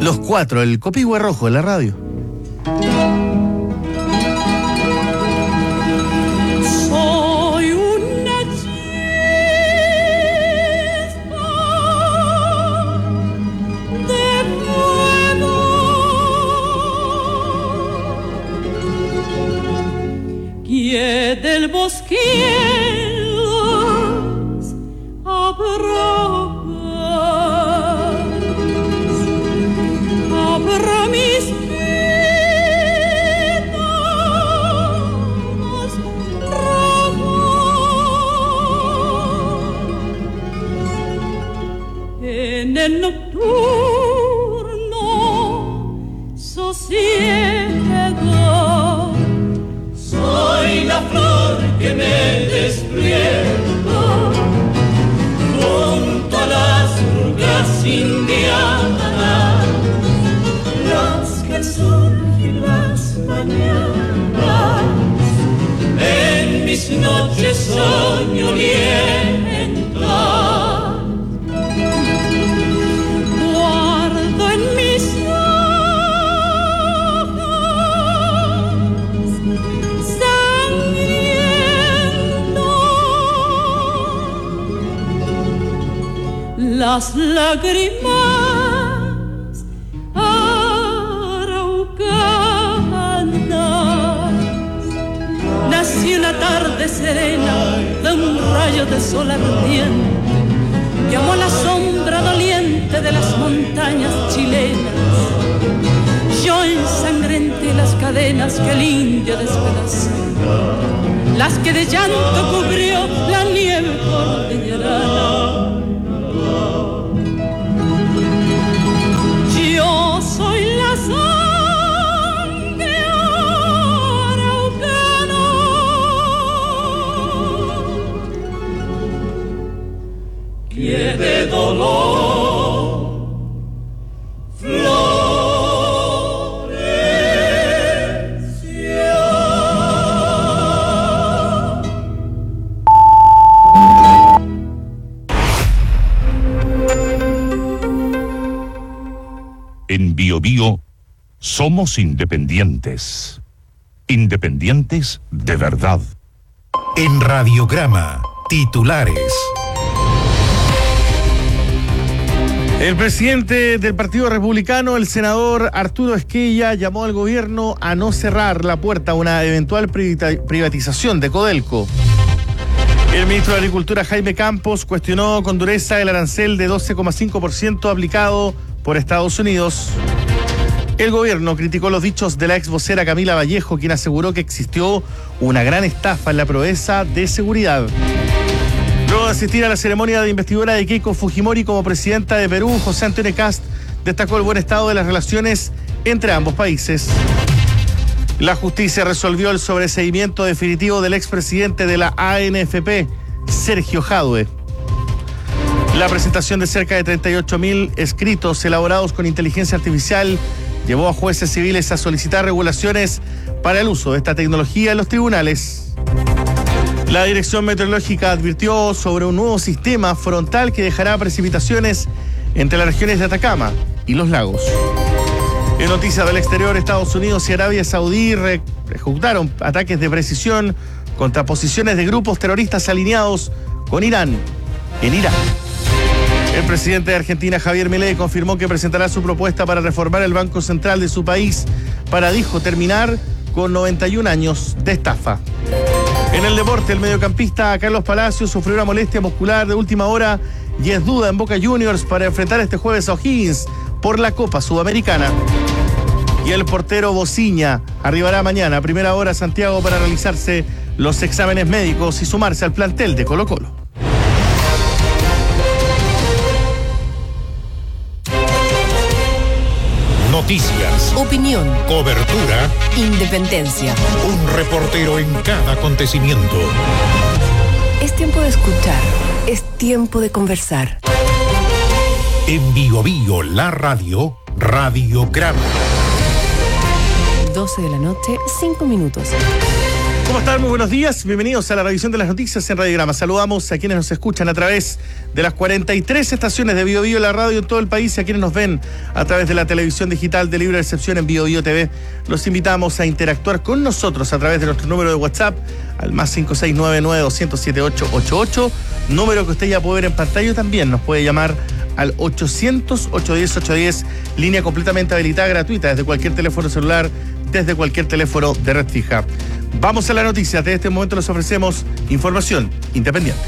Los cuatro, el Copihue Rojo de la radio. Soy una chispa de fuego que del bosque abra mis penas rojas en el nocturno sosiego. Soy la flor que me despierta junto a las rugas indianas, las que surgen las mañanas, en mis noches soñolientas. Guardo en mis ojos sangrientos las lágrimas araucanas. Nació una tarde serena de un rayo de sol ardiente, llamó a la sombra doliente de las montañas chilenas. Yo ensangrenté las cadenas que el indio despedazó, las que de llanto cubrió la nieve cordillerana. Yo soy la sangre araucana que de dolor floreció. En Bio Bio somos independientes. Independientes de verdad. En Radiograma, titulares. El presidente del Partido Republicano, el senador Arturo Esquella, llamó al gobierno a no cerrar la puerta a una eventual privatización de Codelco. El ministro de Agricultura, Jaime Campos, cuestionó con dureza el arancel de 12,5% aplicado por Estados Unidos. El gobierno criticó los dichos de la ex vocera Camila Vallejo, quien aseguró que existió una gran estafa en la proeza de seguridad. Luego de asistir a la ceremonia de investidura de Keiko Fujimori como presidenta de Perú, José Antonio Kast destacó el buen estado de las relaciones entre ambos países. La justicia resolvió el sobreseimiento definitivo del expresidente de la ANFP, Sergio Jadue. La presentación de cerca de 38.000 escritos elaborados con inteligencia artificial llevó a jueces civiles a solicitar regulaciones para el uso de esta tecnología en los tribunales. La Dirección Meteorológica advirtió sobre un nuevo sistema frontal que dejará precipitaciones entre las regiones de Atacama y los lagos. En noticias del exterior, Estados Unidos y Arabia Saudí ejecutaron ataques de precisión contra posiciones de grupos terroristas alineados con Irán en Irak. El presidente de Argentina, Javier Milei, confirmó que presentará su propuesta para reformar el Banco Central de su país para, dijo, terminar con 91 años de estafa. En el deporte, el mediocampista Carlos Palacios sufrió una molestia muscular de última hora y es duda en Boca Juniors para enfrentar este jueves a O'Higgins por la Copa Sudamericana. Y el portero Bociña arribará mañana a primera hora a Santiago para realizarse los exámenes médicos y sumarse al plantel de Colo-Colo. Noticias, opinión, cobertura, independencia. un reportero en cada acontecimiento. Es tiempo de escuchar, es tiempo de conversar. En Bio Bio, la radio, Radiograma. 12 de la noche, 5 minutos. ¿Cómo están? Muy buenos días. Bienvenidos a la revisión de las noticias en Radiograma. Saludamos a quienes nos escuchan a través de las 43 estaciones de Bio Bio, la radio en todo el país, y a quienes nos ven a través de la televisión digital de libre recepción en Bio Bio TV. Los invitamos a interactuar con nosotros a través de nuestro número de WhatsApp al más 56992007888, número que usted ya puede ver en pantalla. También nos puede llamar al 800-810-810, línea completamente habilitada, gratuita, desde cualquier teléfono celular, desde cualquier teléfono de red fija. Vamos a la noticia. Desde este momento les ofrecemos información independiente.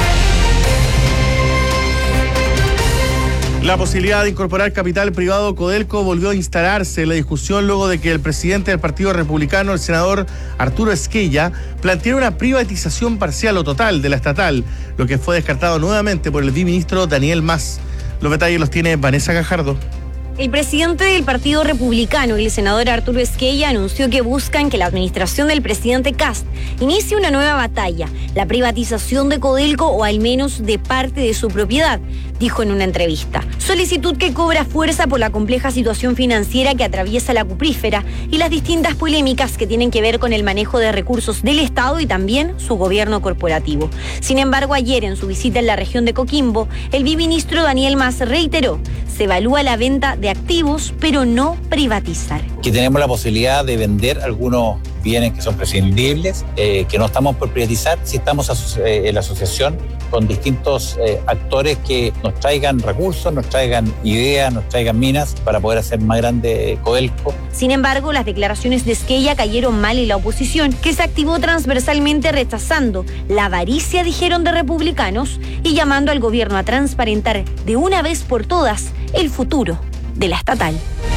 La posibilidad de incorporar capital privado Codelco volvió a instalarse en la discusión luego de que el presidente del Partido Republicano, el senador Arturo Esquella, planteara una privatización parcial o total de la estatal, lo que fue descartado nuevamente por el viceministro Daniel Mas. Los detalles los tiene Vanessa Gajardo. El presidente del Partido Republicano y el senador Arturo Esquella anunció que buscan que la administración del presidente Kast inicie una nueva batalla, la privatización de Codelco o al menos de parte de su propiedad, dijo en una entrevista. Solicitud que cobra fuerza por la compleja situación financiera que atraviesa la cuprífera y las distintas polémicas que tienen que ver con el manejo de recursos del Estado y también su gobierno corporativo. Sin embargo, ayer en su visita en la región de Coquimbo, el viceministro Daniel Mas reiteró, se evalúa la venta de activos, pero no privatizar. Que tenemos la posibilidad de vender algunos bienes que son prescindibles, que no estamos por privatizar, si estamos en la asociación con distintos actores que nos traigan recursos, nos traigan ideas, nos traigan minas para poder hacer más grande Codelco. Sin embargo, las declaraciones de Esquella cayeron mal en la oposición, que se activó transversalmente rechazando la avaricia, dijeron, de republicanos y llamando al gobierno a transparentar de una vez por todas el futuro de la estatal.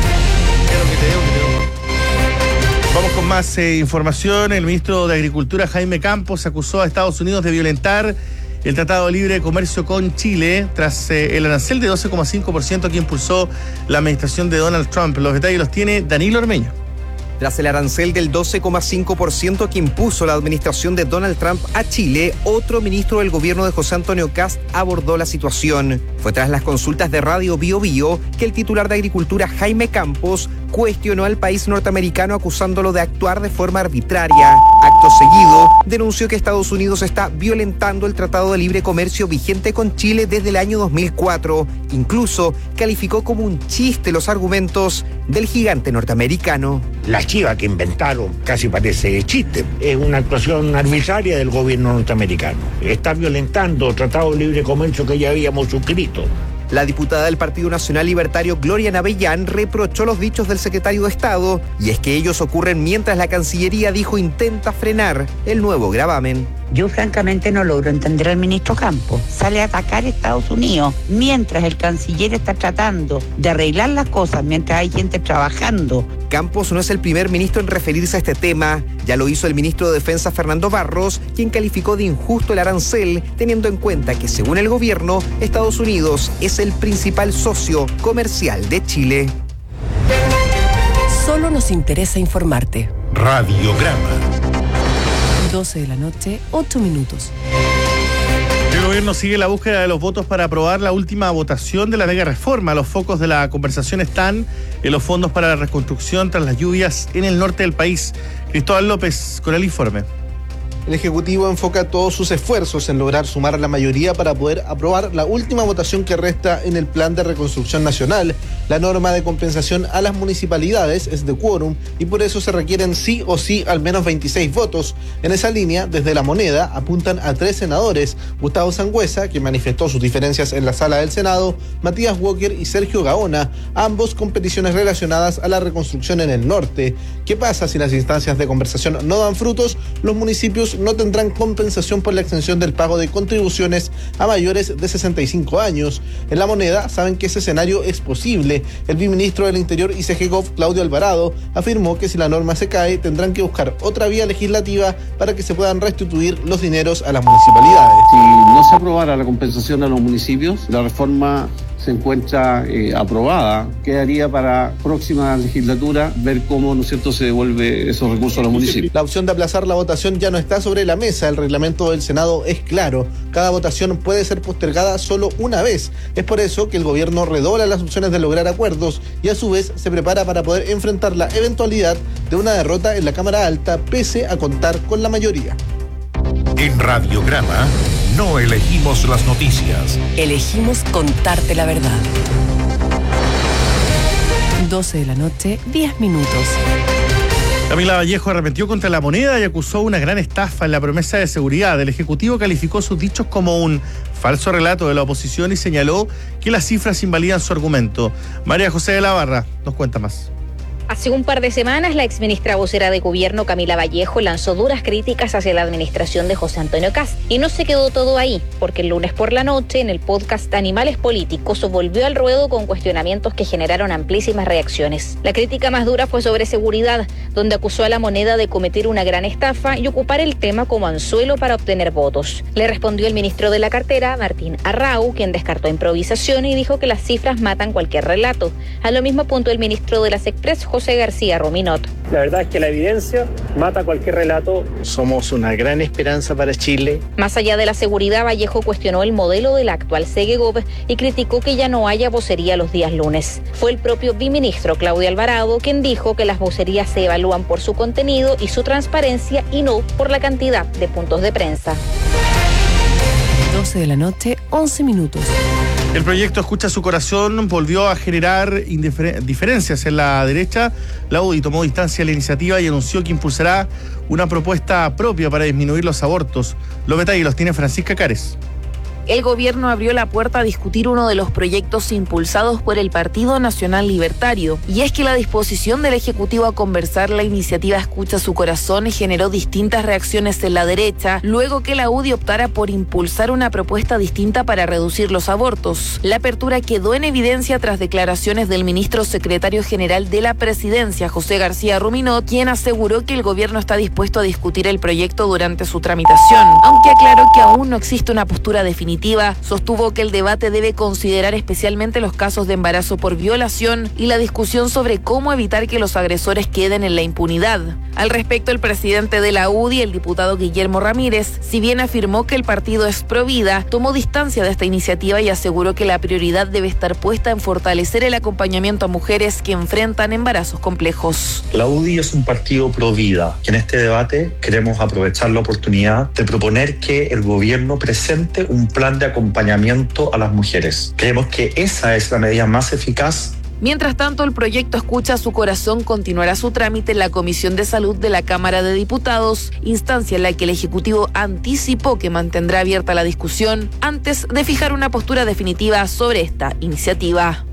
Vamos con más información. El ministro de Agricultura, Jaime Campos, acusó a Estados Unidos de violentar el Tratado de Libre Comercio con Chile tras el arancel de 12,5% que impulsó la administración de Donald Trump. Los detalles los tiene Danilo Ormeño. Tras el arancel del 12,5% que impuso la administración de Donald Trump a Chile, otro ministro del gobierno de José Antonio Kast abordó la situación. Fue tras las consultas de Radio Bio Bio que el titular de Agricultura, Jaime Campos, cuestionó al país norteamericano acusándolo de actuar de forma arbitraria. Acto seguido, denunció que Estados Unidos está violentando el Tratado de Libre Comercio vigente con Chile desde el año 2004. Incluso calificó como un chiste los argumentos del gigante norteamericano. La chiva que inventaron casi parece chiste. Es una actuación arbitraria del gobierno norteamericano. Está violentando el Tratado de Libre Comercio que ya habíamos suscrito. La diputada del Partido Nacional Libertario, Gloria Navellán, reprochó los dichos del secretario de Estado, y es que ellos ocurren mientras la Cancillería, dijo, intenta frenar el nuevo gravamen. Yo francamente no logro entender al ministro Campos. Sale a atacar a Estados Unidos mientras el canciller está tratando de arreglar las cosas, mientras hay gente trabajando. Campos no es el primer ministro en referirse a este tema. Ya lo hizo el ministro de Defensa, Fernando Barros, quien calificó de injusto el arancel, teniendo en cuenta que, según el gobierno, Estados Unidos es el principal socio comercial de Chile. Solo nos interesa informarte. Radiograma. 12 de la noche, 8 minutos. El gobierno sigue la búsqueda de los votos para aprobar la última votación de la mega reforma. Los focos de la conversación están en los fondos para la reconstrucción tras las lluvias en el norte del país. Cristóbal López con el informe. El Ejecutivo enfoca todos sus esfuerzos en lograr sumar a la mayoría para poder aprobar la última votación que resta en el Plan de Reconstrucción Nacional. La norma de compensación a las municipalidades es de quórum y por eso se requieren sí o sí al menos 26 votos. En esa línea, desde La Moneda, apuntan a 3 senadores: Gustavo Sangüesa, que manifestó sus diferencias en la sala del Senado, Matías Walker y Sergio Gaona, ambos con peticiones relacionadas a la reconstrucción en el norte. ¿Qué pasa si las instancias de conversación no dan frutos? Los municipios no tendrán compensación por la extensión del pago de contribuciones a mayores de 65 años. En La Moneda saben que ese escenario es posible. El viceministro del Interior y CGGOV, Claudio Alvarado, afirmó que si la norma se cae, tendrán que buscar otra vía legislativa para que se puedan restituir los dineros a las municipalidades. Si no se aprobara la compensación a los municipios, la reforma se encuentra aprobada, quedaría para próxima legislatura ver cómo, ¿no es cierto?, se devuelve esos recursos a los municipios. La opción de aplazar la votación ya no está sobre la mesa. El reglamento del Senado es claro. Cada votación puede ser postergada solo una vez. Es por eso que el gobierno redobla las opciones de lograr acuerdos y a su vez se prepara para poder enfrentar la eventualidad de una derrota en la Cámara Alta, pese a contar con la mayoría. En Radiograma no elegimos las noticias. Elegimos contarte la verdad. 12 de la noche, 10 minutos. Camila Vallejo arremetió contra la moneda y acusó una gran estafa en la promesa de seguridad. El Ejecutivo calificó sus dichos como un falso relato de la oposición y señaló que las cifras invalidan su argumento. María José de la Barra nos cuenta más. Hace un par de semanas, la exministra vocera de gobierno, Camila Vallejo, lanzó duras críticas hacia la administración de José Antonio Kast. Y no se quedó todo ahí, porque el lunes por la noche, en el podcast Animales Políticos, volvió al ruedo con cuestionamientos que generaron amplísimas reacciones. La crítica más dura fue sobre seguridad, donde acusó a la moneda de cometer una gran estafa y ocupar el tema como anzuelo para obtener votos. Le respondió el ministro de la cartera, Martín Arrau, quien descartó improvisación y dijo que las cifras matan cualquier relato. A lo mismo apuntó el ministro de las Express, José García Ruminot. La verdad es que la evidencia mata cualquier relato. Somos una gran esperanza para Chile. Más allá de la seguridad, Vallejo cuestionó el modelo del actual Segegov y criticó que ya no haya vocería los días lunes. Fue el propio viceministro Claudio Alvarado quien dijo que las vocerías se evalúan por su contenido y su transparencia y no por la cantidad de puntos de prensa. 12 de la noche, 11 minutos. El proyecto Escucha su corazón volvió a generar diferencias en la derecha. La UDI tomó distancia de la iniciativa y anunció que impulsará una propuesta propia para disminuir los abortos. Los detalles los tiene Francisca Cares. El gobierno abrió la puerta a discutir uno de los proyectos impulsados por el Partido Nacional Libertario. Y es que la disposición del Ejecutivo a conversar la iniciativa Escucha su corazón generó distintas reacciones en la derecha, luego que la UDI optara por impulsar una propuesta distinta para reducir los abortos. La apertura quedó en evidencia tras declaraciones del ministro secretario general de la Presidencia, José García Ruminot, quien aseguró que el gobierno está dispuesto a discutir el proyecto durante su tramitación. Aunque aclaró que aún no existe una postura definitiva, sostuvo que el debate debe considerar especialmente los casos de embarazo por violación y la discusión sobre cómo evitar que los agresores queden en la impunidad. Al respecto, el presidente de la UDI, el diputado Guillermo Ramírez, si bien afirmó que el partido es pro vida, tomó distancia de esta iniciativa y aseguró que la prioridad debe estar puesta en fortalecer el acompañamiento a mujeres que enfrentan embarazos complejos. La UDI es un partido pro vida y en este debate queremos aprovechar la oportunidad de proponer que el gobierno presente un plan de acompañamiento a las mujeres. Creemos que esa es la medida más eficaz. Mientras tanto, el proyecto Escucha su corazón continuará su trámite en la Comisión de Salud de la Cámara de Diputados, instancia en la que el Ejecutivo anticipó que mantendrá abierta la discusión antes de fijar una postura definitiva sobre esta iniciativa.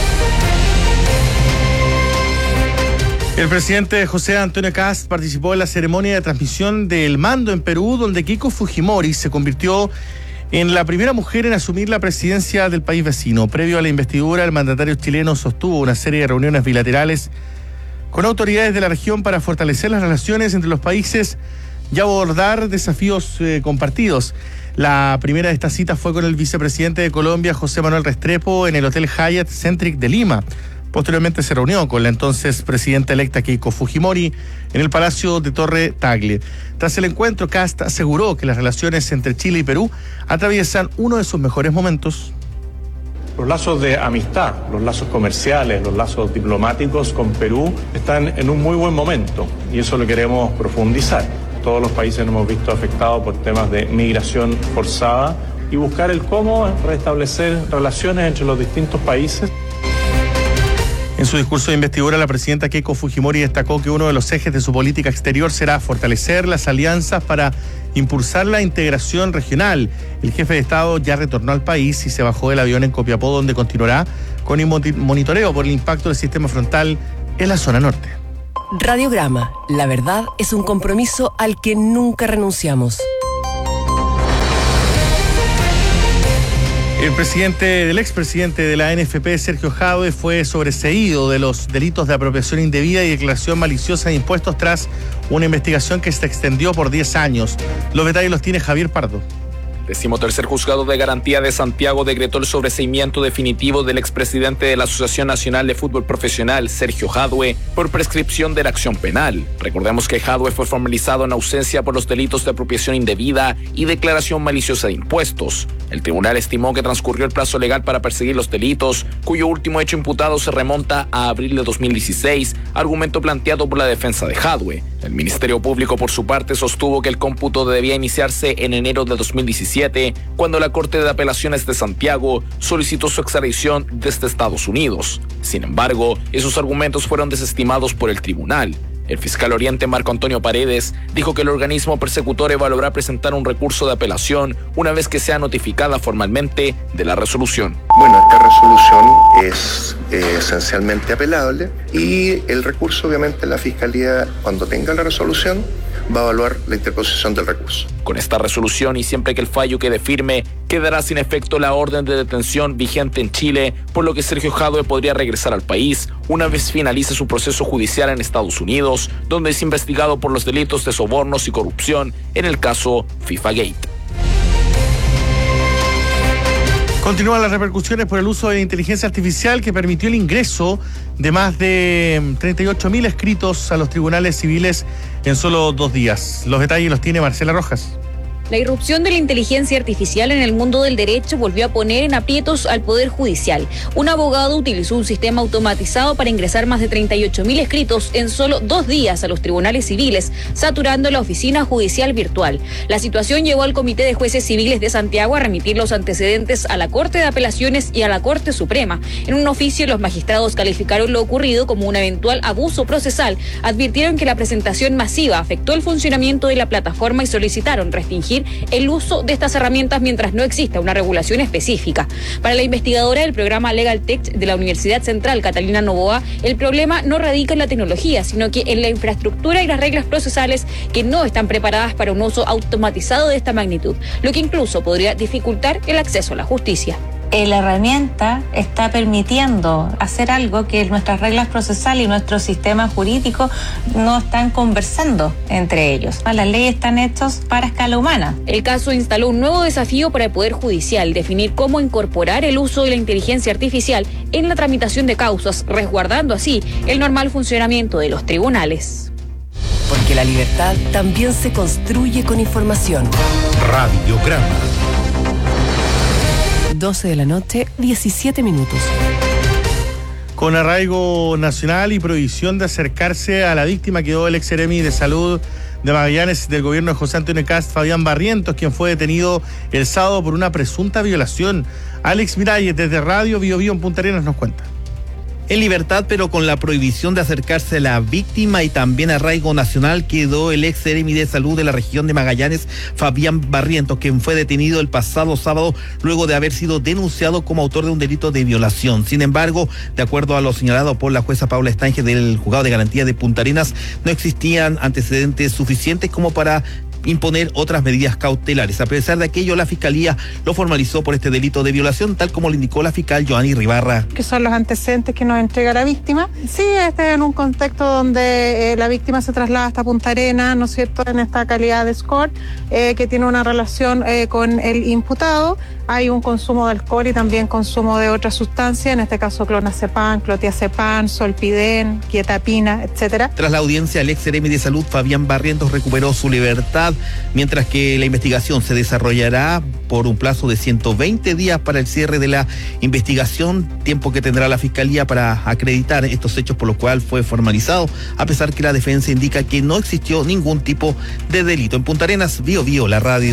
El presidente José Antonio Kast participó en la ceremonia de transmisión del mando en Perú, donde Keiko Fujimori se convirtió en la primera mujer en asumir la presidencia del país vecino. Previo a la investidura, el mandatario chileno sostuvo una serie de reuniones bilaterales con autoridades de la región para fortalecer las relaciones entre los países y abordar desafíos compartidos. La primera de estas citas fue con el vicepresidente de Colombia, José Manuel Restrepo, en el Hotel Hyatt Centric de Lima. Posteriormente se reunió con la entonces presidenta electa Keiko Fujimori en el Palacio de Torre Tagle. Tras el encuentro, Kast aseguró que las relaciones entre Chile y Perú atraviesan uno de sus mejores momentos. Los lazos de amistad, los lazos comerciales, los lazos diplomáticos con Perú están en un muy buen momento y eso lo queremos profundizar. Todos los países nos hemos visto afectados por temas de migración forzada y buscar el cómo restablecer relaciones entre los distintos países. En su discurso de investidura, la presidenta Keiko Fujimori destacó que uno de los ejes de su política exterior será fortalecer las alianzas para impulsar la integración regional. El jefe de Estado ya retornó al país y se bajó del avión en Copiapó, donde continuará con el monitoreo por el impacto del sistema frontal en la zona norte. Radiograma, la verdad es un compromiso al que nunca renunciamos. El expresidente de la NFP, Sergio Jadwe, fue sobreseído de los delitos de apropiación indebida y declaración maliciosa de impuestos tras una investigación que se extendió por 10 años. Los detalles los tiene Javier Pardo. 13º Juzgado de Garantía de Santiago decretó el sobreseimiento definitivo del expresidente de la Asociación Nacional de Fútbol Profesional, Sergio Jadue, por prescripción de la acción penal. Recordemos que Jadue fue formalizado en ausencia por los delitos de apropiación indebida y declaración maliciosa de impuestos. El tribunal estimó que transcurrió el plazo legal para perseguir los delitos, cuyo último hecho imputado se remonta a abril de 2016, argumento planteado por la defensa de Jadue. El Ministerio Público, por su parte, sostuvo que el cómputo debía iniciarse en enero de 2017, cuando la Corte de Apelaciones de Santiago solicitó su extradición desde Estados Unidos. Sin embargo, esos argumentos fueron desestimados por el tribunal. El fiscal oriente Marco Antonio Paredes dijo que el organismo persecutor evaluará presentar un recurso de apelación una vez que sea notificada formalmente de la resolución. Bueno, esta resolución es esencialmente apelable y el recurso, obviamente, la Fiscalía, cuando tenga la resolución, va a evaluar la interposición del recurso. Con esta resolución y siempre que el fallo quede firme, quedará sin efecto la orden de detención vigente en Chile, por lo que Sergio Jadue podría regresar al país una vez finalice su proceso judicial en Estados Unidos, donde es investigado por los delitos de sobornos y corrupción en el caso FIFA-Gate. Continúan las repercusiones por el uso de inteligencia artificial que permitió el ingreso de más de 38.000 escritos a los tribunales civiles en solo 2 días. Los detalles los tiene Marcela Rojas. La irrupción de la inteligencia artificial en el mundo del derecho volvió a poner en aprietos al Poder Judicial. Un abogado utilizó un sistema automatizado para ingresar más de 38.000 escritos en solo 2 días a los tribunales civiles, saturando la oficina judicial virtual. La situación llevó al Comité de Jueces Civiles de Santiago a remitir los antecedentes a la Corte de Apelaciones y a la Corte Suprema. En un oficio, los magistrados calificaron lo ocurrido como un eventual abuso procesal, advirtieron que la presentación masiva afectó el funcionamiento de la plataforma y solicitaron restringir el uso de estas herramientas mientras no exista una regulación específica. Para la investigadora del programa Legal Tech de la Universidad Central, Catalina Novoa, el problema no radica en la tecnología, sino que en la infraestructura y las reglas procesales que no están preparadas para un uso automatizado de esta magnitud, lo que incluso podría dificultar el acceso a la justicia. La herramienta está permitiendo hacer algo que nuestras reglas procesales y nuestro sistema jurídico no están conversando entre ellos. Las leyes están hechas para escala humana. El caso instaló un nuevo desafío para el Poder Judicial, definir cómo incorporar el uso de la inteligencia artificial en la tramitación de causas, resguardando así el normal funcionamiento de los tribunales. Porque la libertad también se construye con información. Radiograma. 12 de la noche, 17 minutos. Con arraigo nacional y prohibición de acercarse a la víctima quedó el ex seremi de salud de Magallanes del gobierno de José Antonio Kast, Fabián Barrientos, quien fue detenido el sábado por una presunta violación. Alex Miralles, desde Radio Bio Bio en Punta Arenas, nos cuenta. En libertad, pero con la prohibición de acercarse a la víctima y también arraigo nacional, quedó el ex seremi de salud de la región de Magallanes, Fabián Barrientos, quien fue detenido el pasado sábado luego de haber sido denunciado como autor de un delito de violación. Sin embargo, de acuerdo a lo señalado por la jueza Paula Estange del Juzgado de Garantía de Punta Arenas, no existían antecedentes suficientes como para imponer otras medidas cautelares. A pesar de aquello, la Fiscalía lo formalizó por este delito de violación, tal como lo indicó la fiscal Joanny Ribarra. ¿Qué son los antecedentes que nos entrega la víctima? Sí, en un contexto donde la víctima se traslada hasta Punta Arenas, ¿no es cierto?, en esta calidad de escort, que tiene una relación con el imputado. Hay un consumo de alcohol y también consumo de otras sustancias, en este caso clonazepam, clotiazepam, solpidem, quietapina, etcétera. Tras la audiencia, el ex seremi de salud Fabián Barrientos recuperó su libertad, mientras que la investigación se desarrollará por un plazo de 120 días para el cierre de la investigación, tiempo que tendrá la Fiscalía para acreditar estos hechos, por lo cual fue formalizado, a pesar que la defensa indica que no existió ningún tipo de delito. En Punta Arenas, Bio Bio, la radio.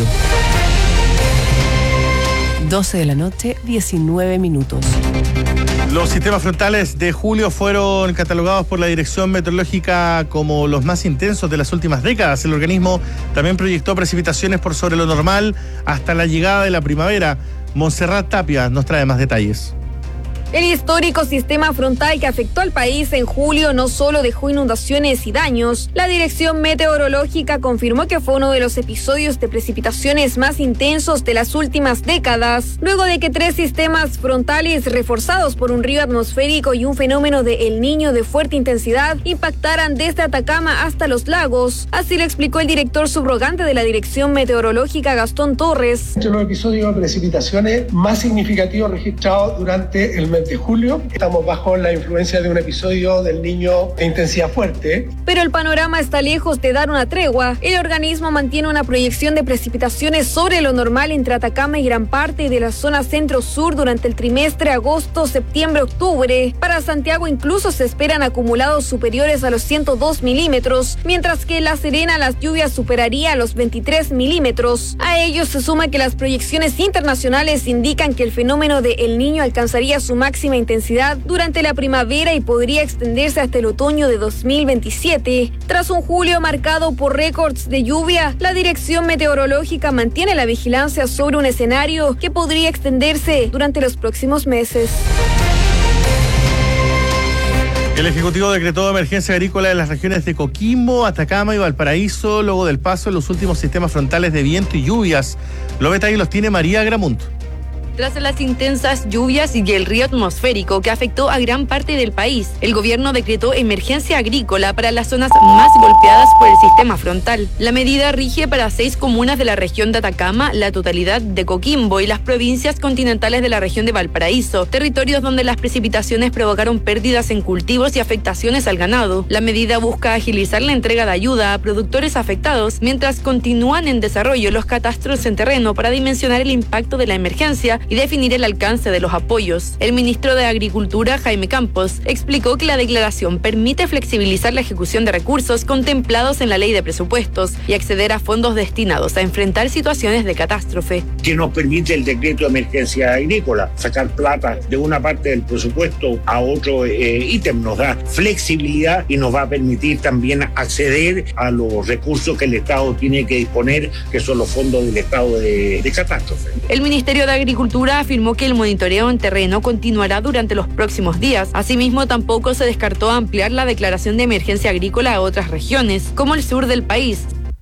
12 de la noche, 19 minutos. Los sistemas frontales de julio fueron catalogados por la Dirección Meteorológica como los más intensos de las últimas décadas. El organismo también proyectó precipitaciones por sobre lo normal hasta la llegada de la primavera. Montserrat Tapia nos trae más detalles. El histórico sistema frontal que afectó al país en julio no solo dejó inundaciones y daños, la Dirección Meteorológica confirmó que fue uno de los episodios de precipitaciones más intensos de las últimas décadas, luego de que 3 sistemas frontales reforzados por un río atmosférico y un fenómeno de El Niño de fuerte intensidad impactaran desde Atacama hasta los lagos. Así lo explicó el director subrogante de la Dirección Meteorológica, Gastón Torres. Entre los episodios de precipitaciones más significativos registrados durante el mes de julio, estamos bajo la influencia de un episodio del Niño de intensidad fuerte. Pero el panorama está lejos de dar una tregua. El organismo mantiene una proyección de precipitaciones sobre lo normal entre Atacama y gran parte de la zona centro-sur durante el trimestre agosto, septiembre, octubre. Para Santiago incluso se esperan acumulados superiores a los 102 milímetros, mientras que en La Serena las lluvias superaría los 23 milímetros. A ello se suma que las proyecciones internacionales indican que el fenómeno de El Niño alcanzaría su máxima intensidad durante la primavera y podría extenderse hasta el otoño de 2027. Tras un julio marcado por récords de lluvia, la Dirección Meteorológica mantiene la vigilancia sobre un escenario que podría extenderse durante los próximos meses. El Ejecutivo decretó emergencia agrícola en las regiones de Coquimbo, Atacama y Valparaíso, luego del paso en los últimos sistemas frontales de viento y lluvias. Los detalles los tiene María Gramunt. Tras las intensas lluvias y el río atmosférico que afectó a gran parte del país, el gobierno decretó emergencia agrícola para las zonas más golpeadas por el sistema frontal. La medida rige para 6 comunas de la región de Atacama, la totalidad de Coquimbo y las provincias continentales de la región de Valparaíso, territorios donde las precipitaciones provocaron pérdidas en cultivos y afectaciones al ganado. La medida busca agilizar la entrega de ayuda a productores afectados mientras continúan en desarrollo los catastros en terreno para dimensionar el impacto de la emergencia y definir el alcance de los apoyos. El ministro de Agricultura, Jaime Campos, explicó que la declaración permite flexibilizar la ejecución de recursos contemplados en la ley de presupuestos y acceder a fondos destinados a enfrentar situaciones de catástrofe. Que nos permite el decreto de emergencia agrícola, sacar plata de una parte del presupuesto a otro ítem, nos da flexibilidad y nos va a permitir también acceder a los recursos que el Estado tiene que disponer, que son los fondos del Estado de catástrofe. El Ministerio de Agricultura afirmó que el monitoreo en terreno continuará durante los próximos días. Asimismo, tampoco se descartó ampliar la declaración de emergencia agrícola a otras regiones, como el sur del país.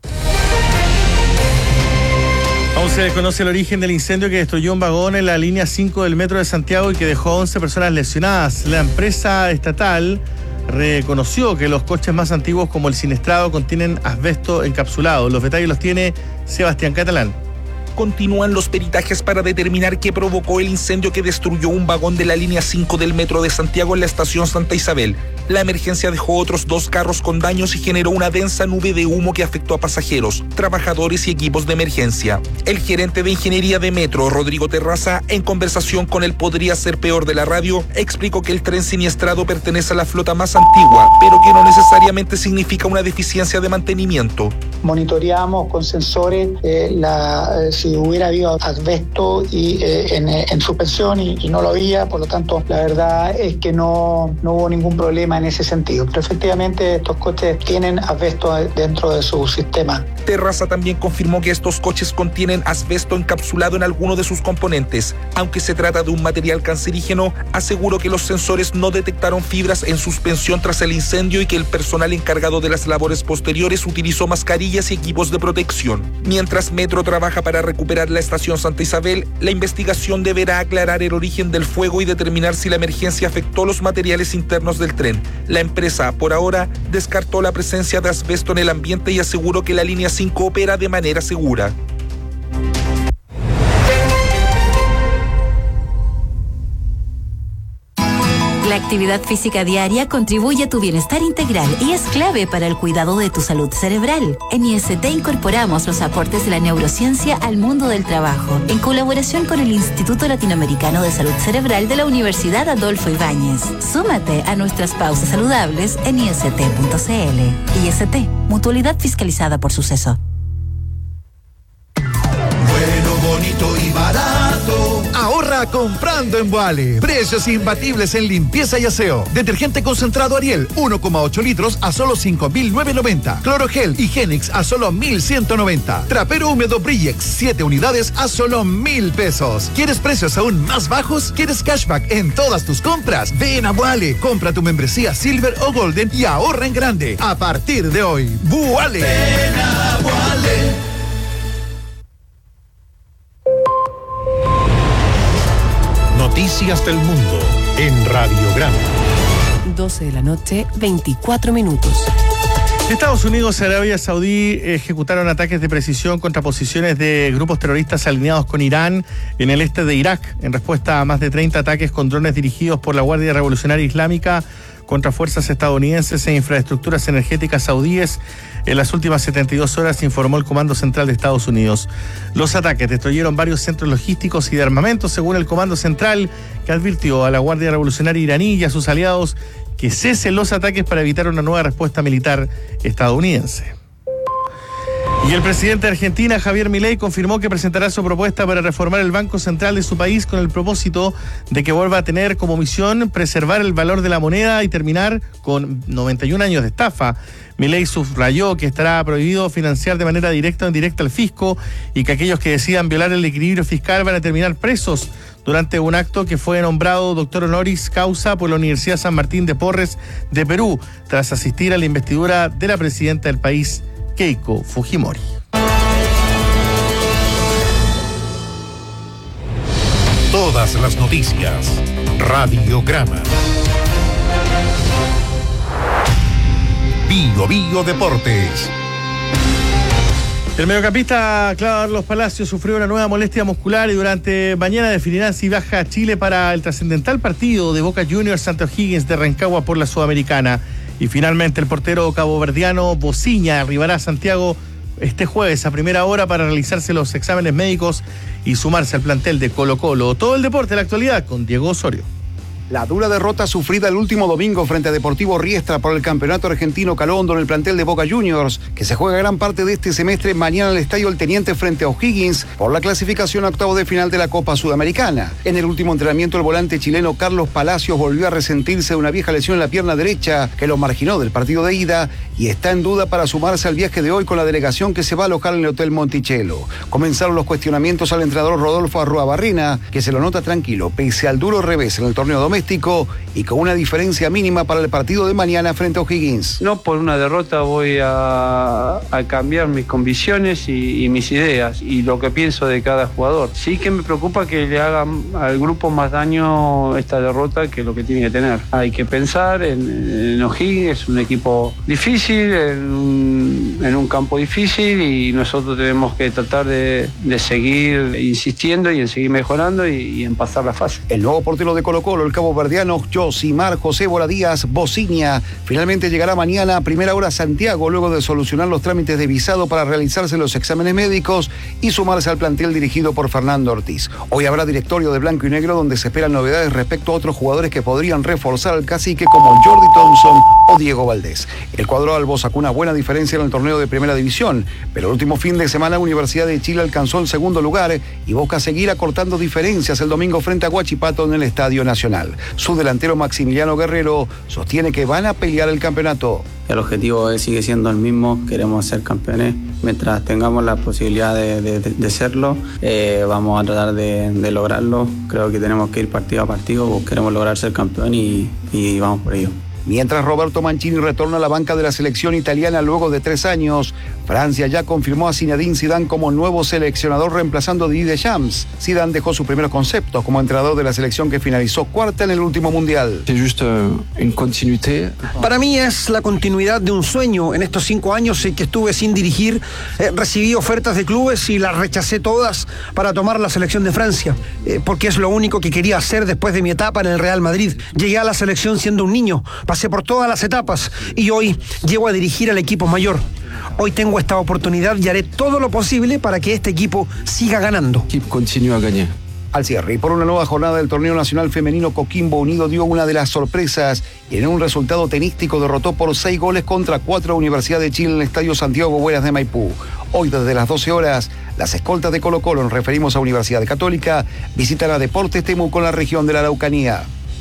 Aún se desconoce el origen del incendio que destruyó un vagón en la línea 5 del metro de Santiago y que dejó a 11 personas lesionadas. La empresa estatal reconoció que los coches más antiguos como el Sinestrado contienen asbesto encapsulado. Los detalles los tiene Sebastián Catalán. Continúan los peritajes para determinar qué provocó el incendio que destruyó un vagón de la línea 5 del metro de Santiago en la estación Santa Isabel. La emergencia dejó otros 2 carros con daños y generó una densa nube de humo que afectó a pasajeros, trabajadores y equipos de emergencia. El gerente de ingeniería de Metro, Rodrigo Terraza, en conversación con el Podría Ser Peor de la radio, explicó que el tren siniestrado pertenece a la flota más antigua, pero que no necesariamente significa una deficiencia de mantenimiento. Monitoreamos con sensores si hubiera habido asbesto en suspensión y no lo había, por lo tanto la verdad es que no hubo ningún problema en ese sentido, pero efectivamente estos coches tienen asbesto dentro de su sistema. Terraza también confirmó que estos coches contienen asbesto encapsulado en alguno de sus componentes. Aunque se trata de un material cancerígeno, aseguró que los sensores no detectaron fibras en suspensión tras el incendio y que el personal encargado de las labores posteriores utilizó mascarillas y equipos de protección. Mientras Metro trabaja para recuperar la estación Santa Isabel, la investigación deberá aclarar el origen del fuego y determinar si la emergencia afectó los materiales internos del tren. La empresa, por ahora, descartó la presencia de asbesto en el ambiente y aseguró que la línea 5 opera de manera segura. La actividad física diaria contribuye a tu bienestar integral y es clave para el cuidado de tu salud cerebral. En IST incorporamos los aportes de la neurociencia al mundo del trabajo, en colaboración con el Instituto Latinoamericano de Salud Cerebral de la Universidad Adolfo Ibáñez. Súmate a nuestras pausas saludables en ist.cl. IST, mutualidad fiscalizada por Suceso. Bueno, bonito y barato. Ahorra está comprando en Boale. Precios imbatibles en limpieza y aseo. Detergente concentrado Ariel, 1,8 litros a solo 5.990. Clorogel y Genix a solo 1.190. Trapero húmedo Brillex, 7 unidades a solo 1.000 pesos. ¿Quieres precios aún más bajos? ¿Quieres cashback en todas tus compras? Ven a Boale, compra tu membresía Silver o Golden y ahorra en grande. A partir de hoy, Boale. Ven a Boale. Noticias del mundo en Radiograma. 12 de la noche, 24 minutos. Estados Unidos y Arabia Saudí ejecutaron ataques de precisión contra posiciones de grupos terroristas alineados con Irán en el este de Irak, en respuesta a más de 30 ataques con drones dirigidos por la Guardia Revolucionaria Islámica contra fuerzas estadounidenses e infraestructuras energéticas saudíes. En las últimas 72 horas, informó el Comando Central de Estados Unidos. Los ataques destruyeron varios centros logísticos y de armamento, según el Comando Central, que advirtió a la Guardia Revolucionaria iraní y a sus aliados que cesen los ataques para evitar una nueva respuesta militar estadounidense. Y el presidente de Argentina, Javier Milei, confirmó que presentará su propuesta para reformar el Banco Central de su país con el propósito de que vuelva a tener como misión preservar el valor de la moneda y terminar con 91 años de estafa. Milei subrayó que estará prohibido financiar de manera directa o indirecta al fisco y que aquellos que decidan violar el equilibrio fiscal van a terminar presos, durante un acto que fue nombrado doctor honoris causa por la Universidad San Martín de Porres de Perú, tras asistir a la investidura de la presidenta del país, Keiko Fujimori. Todas las noticias. Radiograma. Bio Deportes. El mediocampista Carlos Palacios sufrió una nueva molestia muscular y durante mañana definirán si viaja a Chile para el trascendental partido de Boca Juniors ante O'Higgins de Rancagua por la Sudamericana. Y finalmente el portero caboverdiano Bociña arribará a Santiago este jueves a primera hora para realizarse los exámenes médicos y sumarse al plantel de Colo-Colo. Todo el deporte de la actualidad con Diego Osorio. La dura derrota sufrida el último domingo frente a Deportivo Riestra por el campeonato argentino Calondo en el plantel de Boca Juniors, que se juega gran parte de este semestre mañana en el Estadio El Teniente frente a O'Higgins por la clasificación a octavos de final de la Copa Sudamericana. En el último entrenamiento el volante chileno Carlos Palacios volvió a resentirse de una vieja lesión en la pierna derecha que lo marginó del partido de ida y está en duda para sumarse al viaje de hoy con la delegación que se va a alojar en el Hotel Monticello. Comenzaron los cuestionamientos al entrenador Rodolfo Arruabarrena, que se lo nota tranquilo pese al duro revés en el torneo doméstico y con una diferencia mínima para el partido de mañana frente a O'Higgins. No por una derrota voy a cambiar mis convicciones y mis ideas y lo que pienso de cada jugador. Sí que me preocupa que le hagan al grupo más daño esta derrota que lo que tiene que tener. Hay que pensar en O'Higgins, es un equipo difícil, en un campo difícil y nosotros tenemos que tratar de seguir insistiendo y en seguir mejorando y en pasar la fase. El nuevo portero de Colo-Colo, el caboverdiano Josimar José Bora Díaz Bociña, finalmente llegará mañana a primera hora a Santiago luego de solucionar los trámites de visado para realizarse los exámenes médicos y sumarse al plantel dirigido por Fernando Ortiz. Hoy habrá directorio de blanco y negro donde se esperan novedades respecto a otros jugadores que podrían reforzar al cacique como Jordi Thompson o Diego Valdés. El cuadro albo sacó una buena diferencia en el torneo de Primera División, pero el último fin de semana Universidad de Chile alcanzó el segundo lugar y busca seguir acortando diferencias el domingo frente a Huachipato en el Estadio Nacional. Su delantero Maximiliano Guerrero sostiene que van a pelear el campeonato. El objetivo sigue siendo el mismo, queremos ser campeones. Mientras tengamos la posibilidad de serlo, vamos a tratar de lograrlo. Creo que tenemos que ir partido a partido, queremos lograr ser campeón y vamos por ello. Mientras Roberto Mancini retorna a la banca de la selección italiana luego de 3 años, Francia ya confirmó a Zinedine Zidane como nuevo seleccionador reemplazando a Didier Deschamps. Zidane dejó sus primeros conceptos como entrenador de la selección que finalizó cuarta en el último mundial. Para mí es la continuidad de un sueño. En estos 5 años que estuve sin dirigir, recibí ofertas de clubes y las rechacé todas para tomar la selección de Francia, porque es lo único que quería hacer después de mi etapa en el Real Madrid. Llegué a la selección siendo un niño, pasé por todas las etapas y hoy llego a dirigir al equipo mayor. Hoy tengo esta oportunidad y haré todo lo posible para que este equipo siga ganando. Al cierre y por una nueva jornada del torneo nacional femenino, Coquimbo Unido dio una de las sorpresas y en un resultado tenístico derrotó por 6 goles contra 4 a Universidad de Chile en el Estadio Santiago Buenas de Maipú. Hoy desde las 12 horas Las escoltas de Colo-Colo, nos referimos a Universidad Católica, visitan a Deportes Temuco en la región de la Araucanía.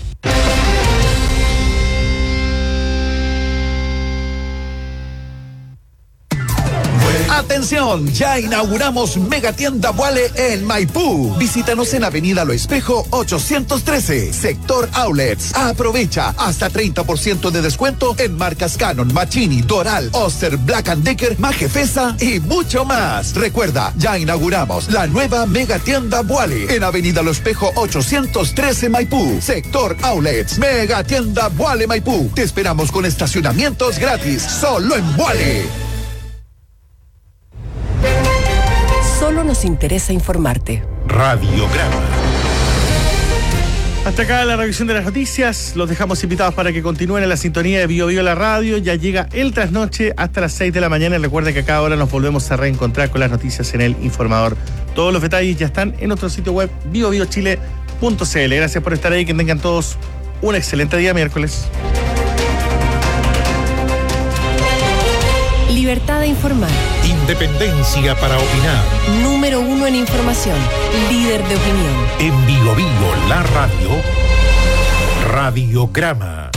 Atención, ya inauguramos Megatienda Vuale en Maipú. Visítanos en Avenida Lo Espejo 813, sector Outlets. Aprovecha hasta 30% de descuento en marcas Canon, Machini, Doral, Oster, Black & Decker, Majefesa y mucho más. Recuerda, ya inauguramos la nueva Megatienda Vuale en Avenida Lo Espejo 813 Maipú, sector Outlets. Megatienda Vuale Maipú. Te esperamos con estacionamientos gratis, solo en Vuale. Solo nos interesa informarte. Radiograma. Hasta acá la revisión de las noticias. Los dejamos invitados para que continúen en la sintonía de Bio Bio la radio. Ya llega el trasnoche hasta las 6 de la mañana. Y recuerden que a cada hora nos volvemos a reencontrar con las noticias en El Informador. Todos los detalles ya están en nuestro sitio web biobiochile.cl. Gracias por estar ahí. Que tengan todos un excelente día miércoles. Libertad de informar. Independencia para opinar. Número 1 en información. Líder de opinión. En Bio Bio, la radio. Radiograma.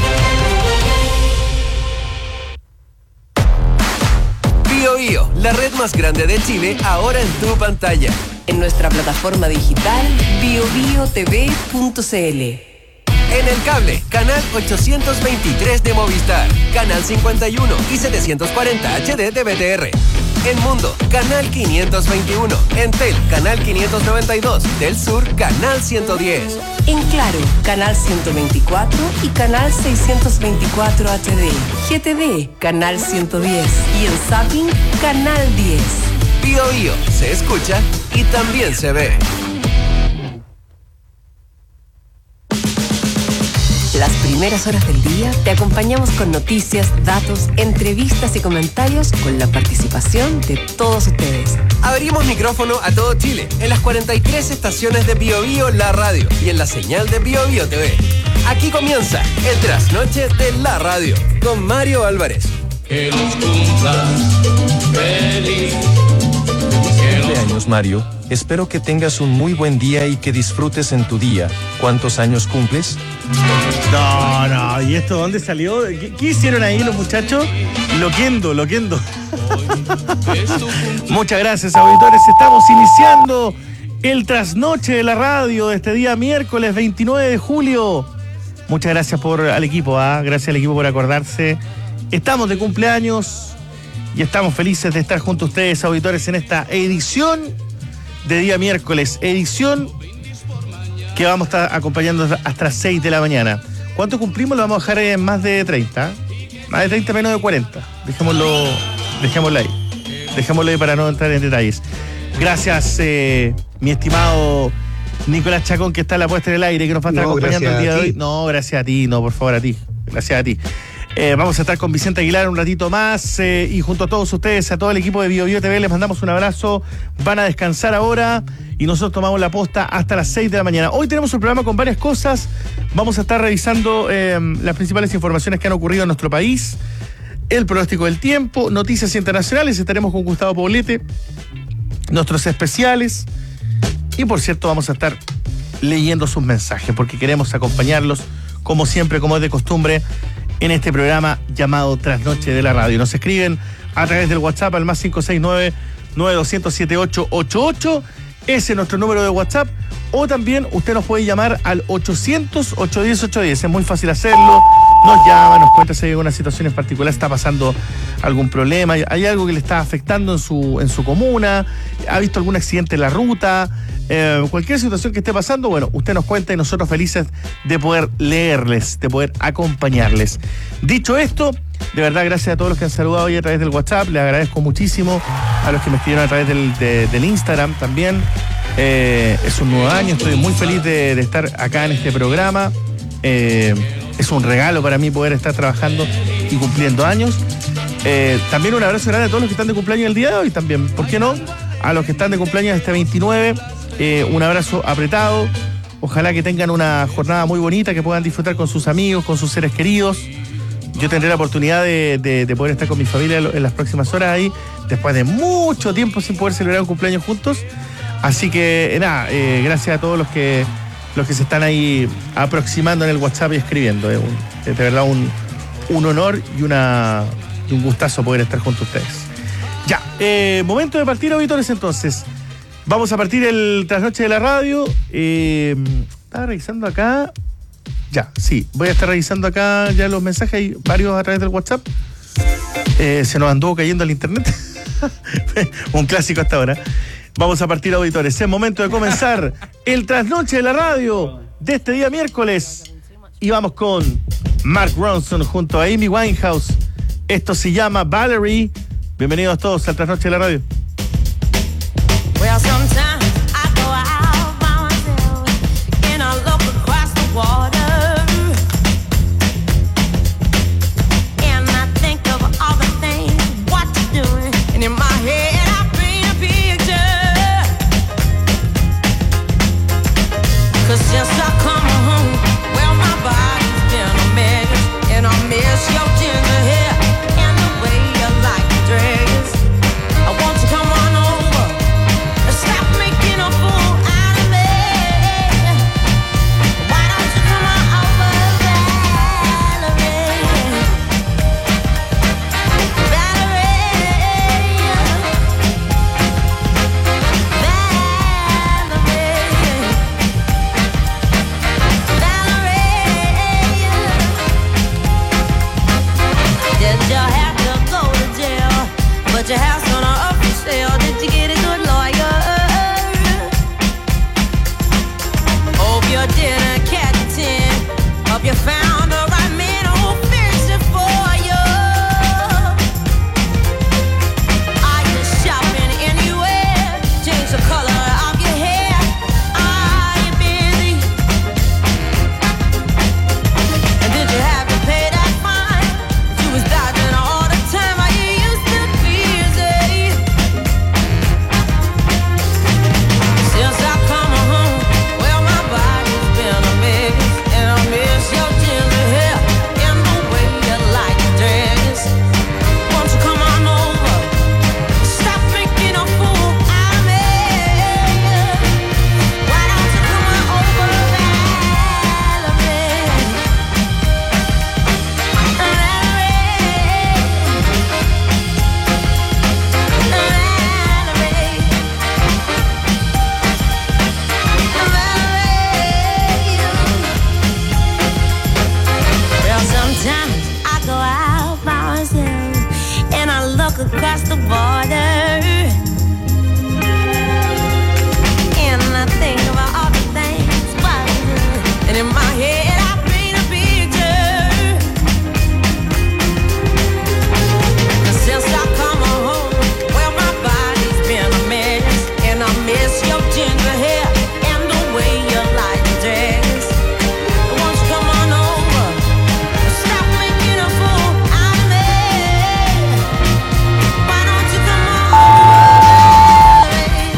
Bio Bio, la red más grande de Chile, ahora en tu pantalla. En nuestra plataforma digital biobiotv.cl. En el cable, canal 823 de Movistar, canal 51 y 740 HD de BTR. En Mundo, canal 521. En Tel, canal 592. Del Sur, canal 110. En Claro, canal 124 y canal 624 HD. GTV, canal 110. Y en Zapping, canal 10. Bio Bio, se escucha y también se ve. Las primeras horas del día te acompañamos con noticias, datos, entrevistas y comentarios con la participación de todos ustedes. Abrimos micrófono a todo Chile en las 43 estaciones de Bio Bio la radio y en la señal de Bio Bio TV. Aquí comienza el trasnoche de la radio con Mario Álvarez. Que los cumplas feliz. Cumpleaños, Mario. Espero que tengas un muy buen día y que disfrutes en tu día. ¿Cuántos años cumples? No, ¿y esto dónde salió? ¿Qué hicieron ahí los muchachos? Loquendo. Muchas gracias, auditores. Estamos iniciando el trasnoche de la radio de este día miércoles 29 de julio. Muchas gracias al equipo, gracias al equipo por acordarse. Estamos de cumpleaños y estamos felices de estar junto a ustedes, auditores, en esta edición de día miércoles, edición que vamos a estar acompañando hasta las 6 de la mañana. ¿Cuánto cumplimos? Lo vamos a dejar en más de 30. Más de 30, menos de 40. Dejémoslo ahí para no entrar en detalles. Gracias, mi estimado Nicolás Chacón, que está en la puesta en el aire, que nos va a estar acompañando el día de hoy. No, gracias a ti, por favor, a ti. Gracias a ti. Vamos a estar con Vicente Aguilar un ratito más y junto a todos ustedes, a todo el equipo de Bio Bio TV, les mandamos un abrazo. Van a descansar ahora y nosotros tomamos la posta hasta las 6 de la mañana. Hoy tenemos un programa con varias cosas. Vamos a estar revisando las principales informaciones que han ocurrido en nuestro país, el pronóstico del tiempo, noticias internacionales. Estaremos con Gustavo Poblete, nuestros especiales y, por cierto, vamos a estar leyendo sus mensajes porque queremos acompañarlos, como siempre, como es de costumbre, en este programa llamado Trasnoche de la Radio. Nos escriben a través del WhatsApp al más 569-9200-7888. Ese es nuestro número de WhatsApp. O también usted nos puede llamar al 800-810-810. Es muy fácil hacerlo. Nos llama, nos cuenta si hay alguna situación en particular, está pasando algún problema, hay algo que le está afectando en su comuna, ha visto algún accidente en la ruta, cualquier situación que esté pasando, bueno, usted nos cuenta y nosotros felices de poder leerles, de poder acompañarles. Dicho esto, de verdad, gracias a todos los que han saludado hoy a través del WhatsApp, les agradezco muchísimo a los que me escribieron a través del Instagram también. Es un nuevo año, estoy muy feliz de estar acá en este programa. Es un regalo para mí poder estar trabajando y cumpliendo años. También un abrazo grande a todos los que están de cumpleaños el día de hoy también, ¿por qué no? A los que están de cumpleaños este 29, un abrazo apretado. Ojalá que tengan una jornada muy bonita, que puedan disfrutar con sus amigos, con sus seres queridos. yo tendré la oportunidad de poder estar con mi familia en las próximas horas ahí, después de mucho tiempo sin poder celebrar un cumpleaños juntos. Así que nada, gracias a todos los que se están ahí aproximando en el WhatsApp y escribiendo. Es de verdad un honor y un gustazo poder estar junto a ustedes. Ya, momento de partir, auditores, entonces. Vamos a partir el trasnoche de la radio. Estaba revisando acá. Ya, sí, voy a estar revisando acá ya los mensajes. Hay varios a través del WhatsApp. Se nos anduvo cayendo el internet. Un clásico hasta ahora. Vamos a partir, auditores. Es momento de comenzar el trasnoche de la radio de este día miércoles. Y vamos con Mark Ronson junto a Amy Winehouse. Esto se llama Valerie. Bienvenidos todos al trasnoche de la radio. Well, sometimes I go out by myself and I look across the water and I think of all the things what you're doing, and in my head I paint a picture. 'Cause since I come home, well, my body's been a mess, and I miss your ginger hair and the way you like to dress. I want you to come on over. Stop making a fool out of me. Why don't you come on over, Valerie? Did you have to go to jail? But your house on up for sale. Did you get a good lawyer? Hope you didn't catch a 10. Hope you found the right man who'll fix it for you. Are you shopping anywhere? Change the color of your hair. Are you busy? And did you have to pay that fine? You was dodging all the time. Are you used to busy? Since I come home, well, my body's been a mess, and I miss your ginger hair and the way you like to dress. Won't you come on over? Stop making a fool out of me. Why don't you come on over, Valerie? Well, sometimes I go out by myself and I look across the border and I think about all the things what I do. And in my head I paint a picture. 'Cause since I come home, well, my body's been a mess, and I miss your ginger hair and the way you like to dress. Won't you come on over? Stop making a fool out of me. Why don't you come on over, Valerie?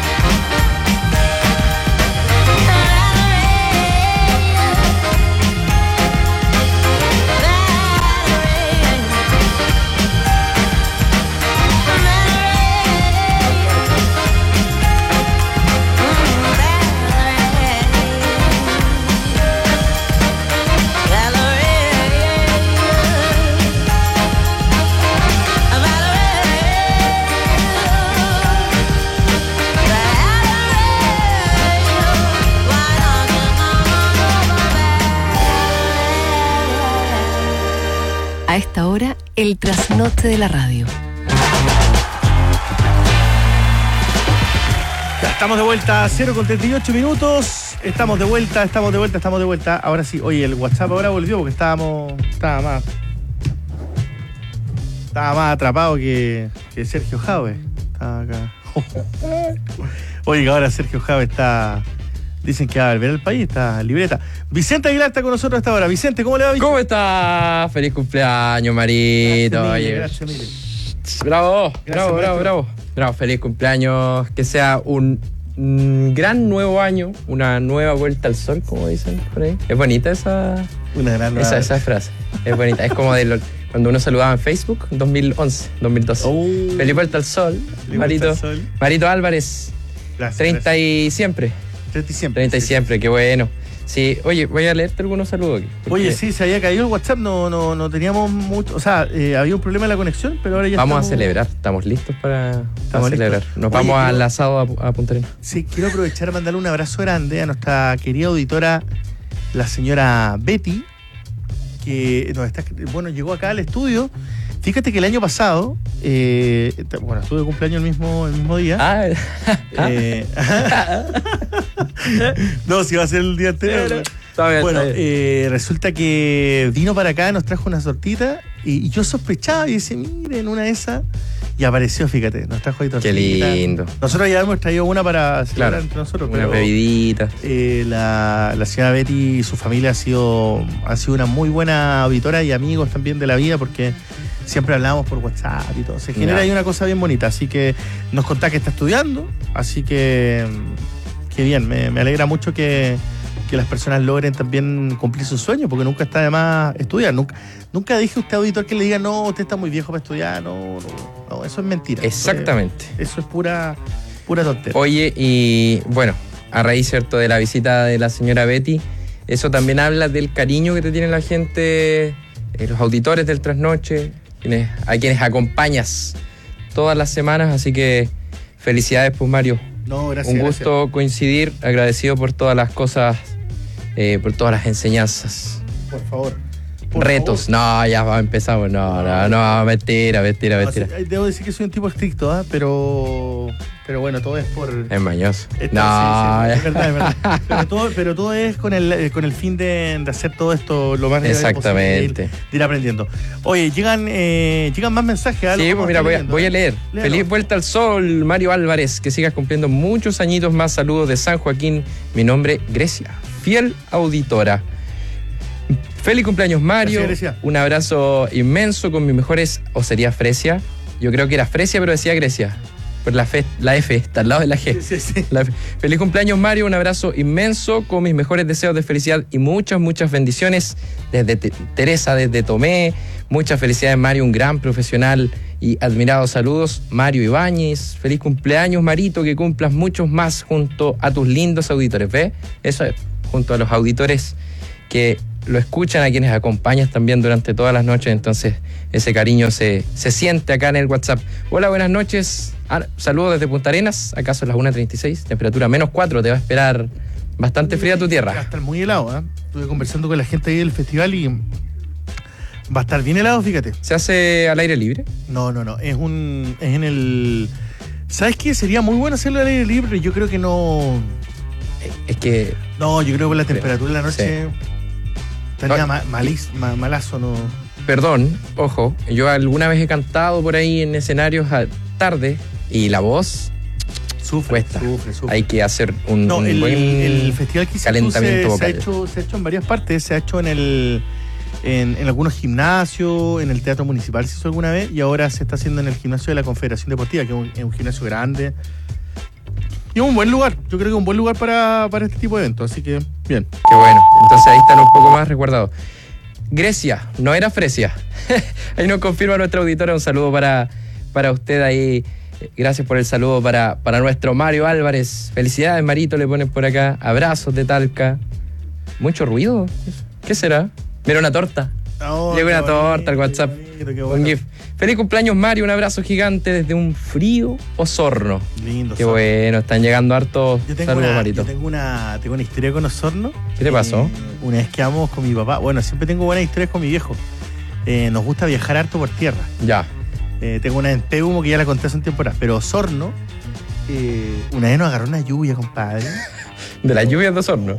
A esta hora, el trasnoche de la radio. Ya estamos de vuelta, 0:38 minutos. Estamos de vuelta. Ahora sí, oye, el WhatsApp ahora volvió porque estaba más atrapado que Sergio Jave. Estaba acá. Oye, ahora Sergio Jave está. Dicen que va a volver al país, está libreta. Vicente Aguilar está con nosotros a esta hora. Vicente, ¿cómo le va, Vicente? ¿Cómo está? Feliz cumpleaños, Marito. Gracias, mire. Bravo, feliz cumpleaños. Que sea un gran nuevo año, una nueva vuelta al sol, como dicen por ahí. Es bonita esa Una gran esa frase es bonita. Es como cuando uno saludaba en Facebook, 2011, 2012. Feliz vuelta al sol, Marito Álvarez. Gracias, 30 y siempre. 30 y siempre, qué bueno. Sí, oye, voy a leerte algunos saludos aquí. Oye, sí, se había caído el WhatsApp, no teníamos mucho, o sea, había un problema en la conexión, pero ahora ya vamos a celebrar, estamos listos para celebrar. Nos vamos al asado a Punta Arenas. Sí, quiero aprovechar a mandarle un abrazo grande a nuestra querida auditora, la señora Betty, que llegó acá al estudio. Fíjate que el año pasado, estuve de cumpleaños el mismo día. No, si va a ser el día anterior. Resulta que vino para acá, nos trajo una tortita y yo sospechaba y decía, miren, una de esas. Y apareció, fíjate, nos trajo ahí tortita. Qué lindo. Nosotros ya hemos traído una para celebrar entre nosotros. Una bebidita. La señora Betty y su familia han sido una muy buena auditora y amigos también de la vida, porque siempre hablamos por WhatsApp y todo. Se genera ahí una cosa bien bonita. Así que nos contá que está estudiando. Así que bien, me alegra mucho que las personas logren también cumplir sus sueños, porque nunca está de más estudiar. Nunca dije a usted, auditor, que le diga, no, usted está muy viejo para estudiar. No, eso es mentira. Exactamente. Eso es pura tontería. Oye, y bueno, a raíz, ¿cierto?, de la visita de la señora Betty, eso también habla del cariño que te tiene la gente, los auditores del Trasnoche, a quienes acompañas todas las semanas, así que felicidades, pues, Mario. No, gracias. Un gusto coincidir, agradecido por todas las cosas, por todas las enseñanzas. Por favor. Retos, no, ya empezamos, no, mentira. Debo decir que soy un tipo estricto, pero bueno, todo es por... Es mañoso. Es verdad. Pero todo es con el fin de hacer todo esto lo más rápido posible, de ir aprendiendo. Oye, llegan más mensajes. Sí, pues mira, voy a leer. Léalo. Feliz vuelta al sol, Mario Álvarez, que sigas cumpliendo muchos añitos más. Saludos de San Joaquín. Mi nombre, Grecia, fiel auditora. Feliz cumpleaños, Mario. Gracias. Un abrazo inmenso con mis mejores, o sería Fresia. Yo creo que era Fresia, pero decía Grecia. Por la F, está al lado de la G. Sí. Feliz cumpleaños, Mario. Un abrazo inmenso con mis mejores deseos de felicidad y muchas bendiciones desde Teresa, desde Tomé. Muchas felicidades, Mario, un gran profesional y admirado. Saludos, Mario Ibáñez. Feliz cumpleaños, Marito, que cumplas muchos más junto a tus lindos auditores. ¿Ves? Eso es, junto a los auditores que lo escuchan, a quienes acompañas también durante todas las noches. Entonces ese cariño se siente acá en el WhatsApp. Hola, buenas noches. Saludos desde Punta Arenas. Acá son las 1:36, temperatura -4. Te va a esperar bastante fría tu tierra. Va a estar muy helado, ¿eh? Estuve conversando con la gente ahí del festival y va a estar bien helado, fíjate. ¿Se hace al aire libre? No. Es en el... ¿Sabes qué? Sería muy bueno hacerlo al aire libre, pero yo creo que no... Es que... No, yo creo que por la temperatura de la noche... Sí. Estaría malazo, ¿no? Perdón, ojo, yo alguna vez he cantado por ahí en escenarios tarde y la voz cuesta. Sufre. Hay que hacer un buen el festival que calentamiento vocal. Se ha hecho en varias partes. Se ha hecho en algunos gimnasios, en el Teatro Municipal se hizo alguna vez, y ahora se está haciendo en el gimnasio de la Confederación Deportiva, que es un gimnasio grande. Y es un buen lugar, yo creo que es un buen lugar para este tipo de eventos, así que bien. Qué bueno, entonces ahí están un poco más resguardados. Grecia, no era Fresia. Ahí nos confirma nuestra auditora, un saludo para usted ahí. Gracias por el saludo para nuestro Mario Álvarez. Felicidades, Marito, le ponen por acá. Abrazos de Talca. Mucho ruido. ¿Qué será? Mira, una torta. Llegó una torta al WhatsApp. Bonito, un GIF. Feliz cumpleaños, Mario. Un abrazo gigante desde un frío Osorno. Lindo. Qué bueno, están llegando hartos saludos, Marito. Yo tengo una historia con Osorno. ¿Qué te pasó? Una vez que vamos con mi papá. Bueno, siempre tengo buenas historias con mi viejo. Nos gusta viajar harto por tierra. Ya. Tengo una en Peumo que ya la conté hace un tiempo atrás. Pero Osorno, una vez nos agarró una lluvia, compadre. ¿De las lluvias de Osorno?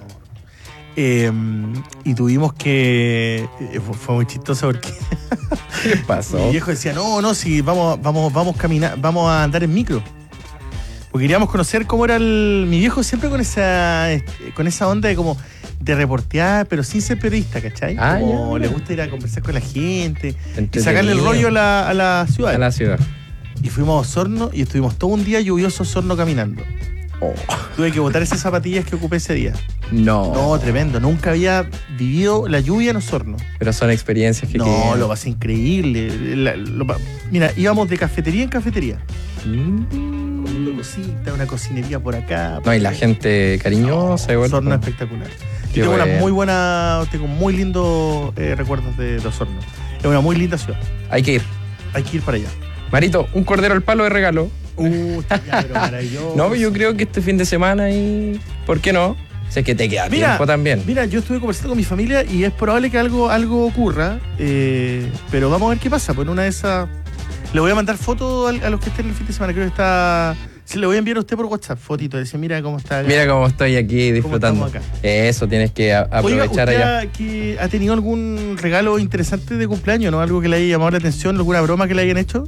Y tuvimos que... fue muy chistoso porque... ¿Qué pasó? Mi viejo decía, no, si vamos a caminar, vamos a andar en micro. Porque queríamos conocer cómo era mi viejo siempre con esa onda de reportear, pero sin ser periodista, ¿cachai? Como le gusta ir a conversar con la gente y sacarle el rollo a la ciudad. A la ciudad. Y fuimos a Osorno y estuvimos todo un día lluvioso Osorno caminando. Tuve que botar esas zapatillas que ocupé ese día. No, tremendo. Nunca había vivido la lluvia en Osorno. pero son experiencias que quedan. Lo pasé increíble. Mira, íbamos de cafetería en cafetería. Comiendo cositas, una cocinería por acá. No, y la gente cariñosa. Osorno espectacular. Yo tengo muy lindos recuerdos de Osorno. Es una muy linda ciudad. Hay que ir para allá. Marito, un cordero al palo de regalo. Pero maravilloso. No, yo creo que este fin de semana y... ¿Por qué no? Si es que te queda tiempo también. Mira, yo estuve conversando con mi familia y es probable que algo ocurra, pero vamos a ver qué pasa. Pues en una de esas... Le voy a mandar fotos a los que estén el fin de semana. Creo que está... Sí, le voy a enviar a usted por WhatsApp fotito. Decir, mira cómo está acá. Mira cómo estoy aquí disfrutando. Acá. Eso, tienes que aprovechar. Oiga, ¿usted ha tenido algún regalo interesante de cumpleaños, no? ¿Algo que le haya llamado la atención? ¿Alguna broma que le hayan hecho?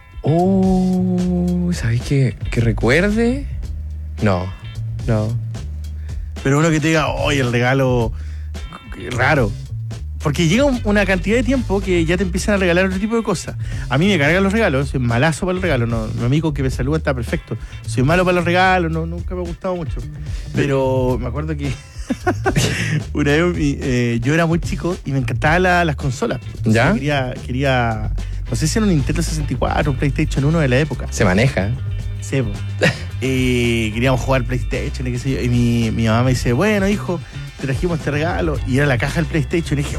¿Sabes qué? ¿Que recuerde? No. Pero uno que te diga, el regalo raro. Porque llega una cantidad de tiempo que ya te empiezan a regalar otro tipo de cosas. A mí me cargan los regalos, soy malazo para los regalos. No, mi amigo que me saluda está perfecto. Soy malo para los regalos, nunca me ha gustado mucho. Pero me acuerdo que una vez yo era muy chico y me encantaban las consolas. ¿Ya? Quería, no sé si era un Nintendo 64, un PlayStation 1 de la época. Se maneja. Sí, queríamos jugar PlayStation y qué sé yo. Y mi mamá me dice, bueno, hijo, te trajimos este regalo. Y era la caja del PlayStation. Y dije,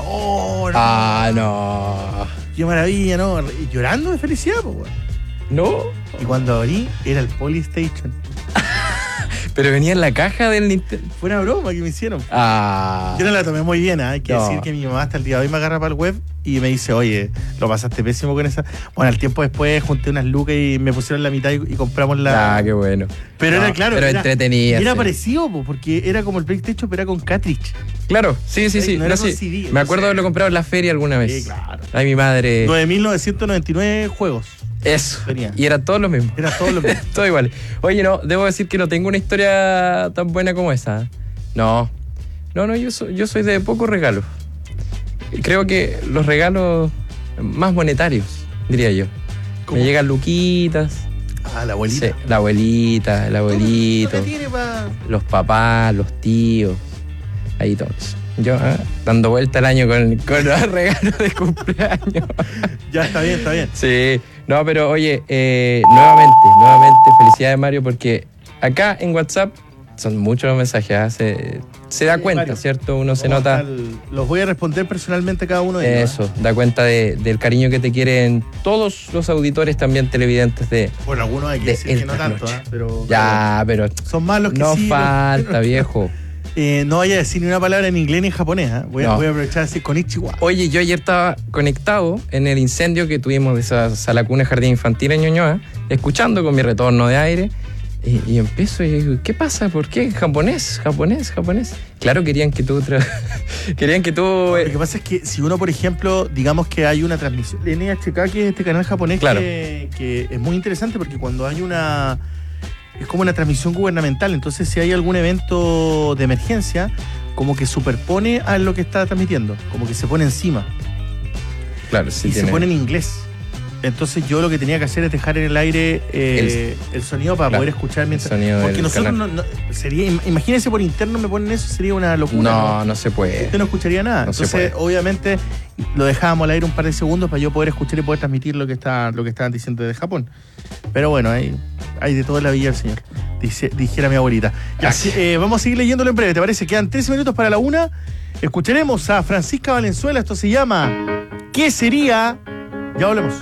no. Qué maravilla, ¿no? Y llorando de felicidad, pues, No. Y cuando abrí, era el Polystation. Pero venía en la caja del Nintendo. Fue una broma que me hicieron. Yo no la tomé muy bien, hay que decir que mi mamá hasta el día de hoy me agarra para el web y me dice, oye, lo pasaste pésimo con esa. Bueno, al tiempo después junté unas lucas y me pusieron la mitad y compramos la... qué bueno. Pero era claro. Pero entretenida. Era parecido, porque era como el PlayStation, pero era con cartridge. Claro, sí. No era con CD, me acuerdo de haberlo comprado en la feria alguna vez. Sí, claro. Ay, mi madre. 9.999 juegos. Eso. Y eran todos los mismos. Todo igual. Oye, debo decir que no tengo una historia tan buena como esa. No, yo soy de pocos regalos. Creo que los regalos más monetarios, diría yo. ¿Cómo? Me llegan luquitas. La abuelita. Sí, la abuelita, el abuelito. Los papás, los tíos. Ahí todos. Yo dando vuelta el año con los regalos de cumpleaños. Ya, está bien. Sí. No, pero oye, nuevamente, felicidades, Mario, porque acá en WhatsApp son muchos los mensajes, se da cuenta, Mario, ¿cierto? Uno se nota. Los voy a responder personalmente a cada uno de ellos. Eso, da cuenta del cariño que te quieren todos los auditores también televidentes de. Bueno, algunos hay que decir que no tanto, pero. Pero. Son más los que no sí. No falta, viejo. No vaya a decir ni una palabra en inglés ni en japonés. Voy a aprovechar a decir konnichiwa. Oye, yo ayer estaba conectado en el incendio que tuvimos de esa sala cuna jardín infantil en Ñuñoa, escuchando con mi retorno de aire, y empiezo y digo, ¿qué pasa? ¿Por qué? Japonés. Claro, querían que tú... Lo que pasa es que si uno, por ejemplo, digamos que hay una transmisión de NHK, que es este canal japonés, claro, que es muy interesante porque cuando hay una... Es como una transmisión gubernamental, entonces si hay algún evento de emergencia, como que superpone a lo que está transmitiendo, como que se pone encima. Claro, sí. Y se pone en inglés. Entonces yo lo que tenía que hacer es dejar en el aire el sonido para poder escuchar mientras... Porque nosotros sería... Imagínense por interno me ponen eso, sería una locura. No se puede. Usted no escucharía nada. Entonces, obviamente, lo dejábamos al aire un par de segundos para yo poder escuchar y poder transmitir lo que estaban diciendo de Japón. Pero bueno, hay de toda la vida el señor, dijera mi abuelita. Vamos a seguir leyéndolo en breve, ¿te parece? Quedan 13 minutos para la 1. Escucharemos a Francisca Valenzuela. Esto se llama ¿Qué sería? Ya volvemos.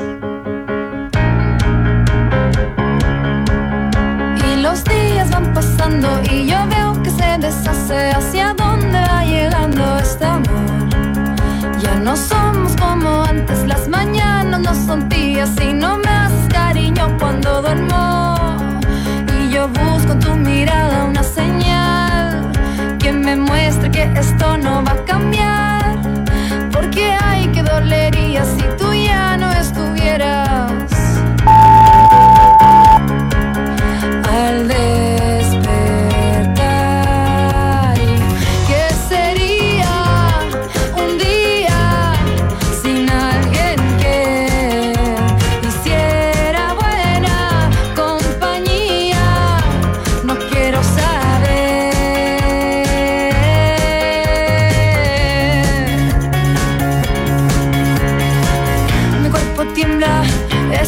Y los días van pasando y yo veo que se deshace. ¿Hacia dónde va llegando este amor? Ya no somos como antes, las mañanas no son tías y no me haces cariño cuando duermo. Y yo busco en tu mirada una señal que me muestre que esto no va a cambiar. Porque ay, que dolería si tú ya no estuvieras. Al despertar, ¿qué sería un día sin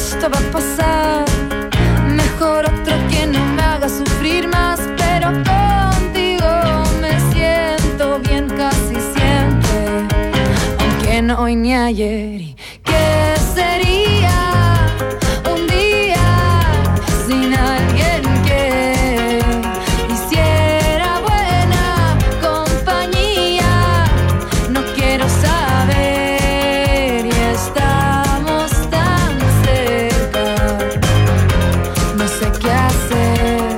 esto va a pasar. Mejor otro que no me haga sufrir más, pero contigo me siento bien casi siempre, aunque no hoy ni ayer. ¿Y qué sería un día sin alguien que hiciera buena compañía? No quiero saber, y estamos tan cerca, no sé qué hacer.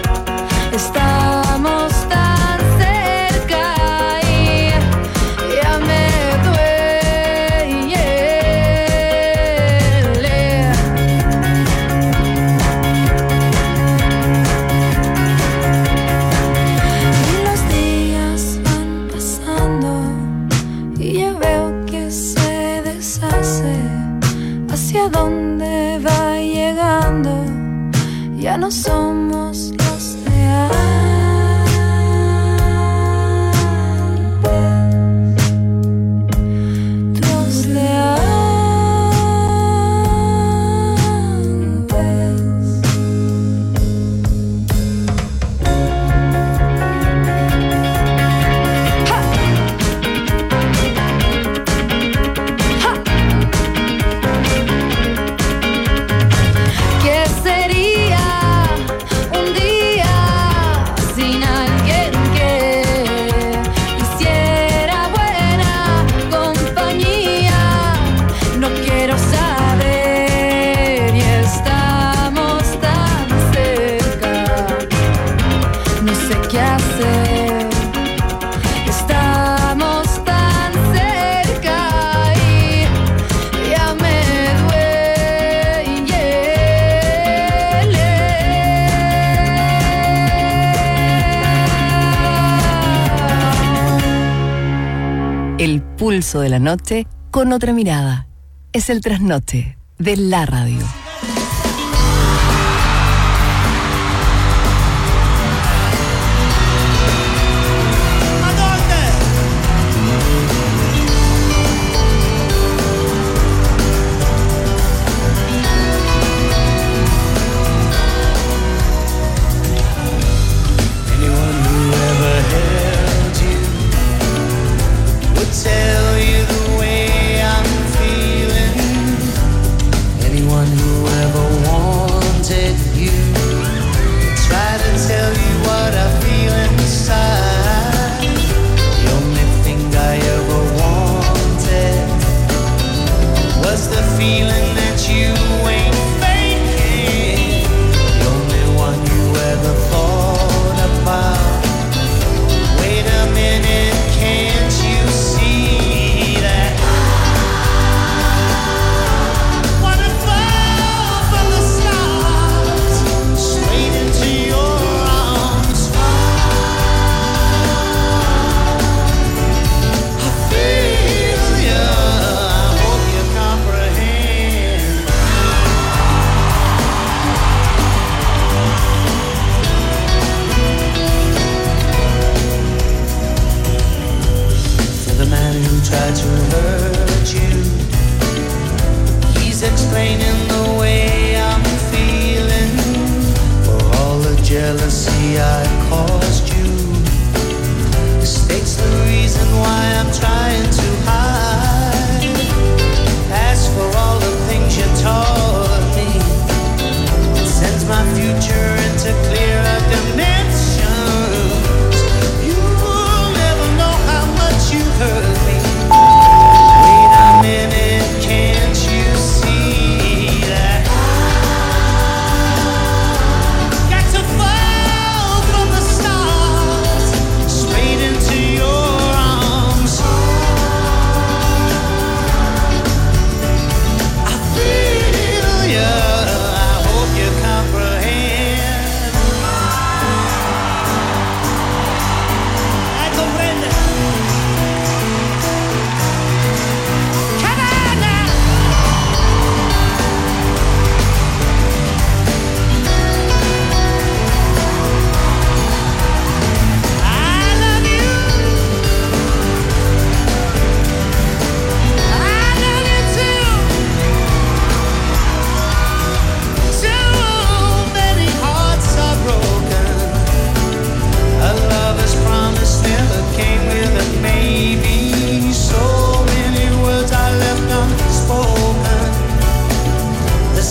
Estamos tan cerca y ya me duele. Y los días van pasando y yo veo que se deshace. ¿Hacia dónde va llegando? Ya no somos los de antes, los de ¿qué sería un día sin alguien que hiciera buena compañía? No quiero saber, y estamos tan cerca, no sé qué hacer. Estamos tan cerca y ya me duele. El pulso de la noche con otra mirada. Es el trasnoche de la radio. Anyone who ever held you would tell you the way I'm feeling. Anyone who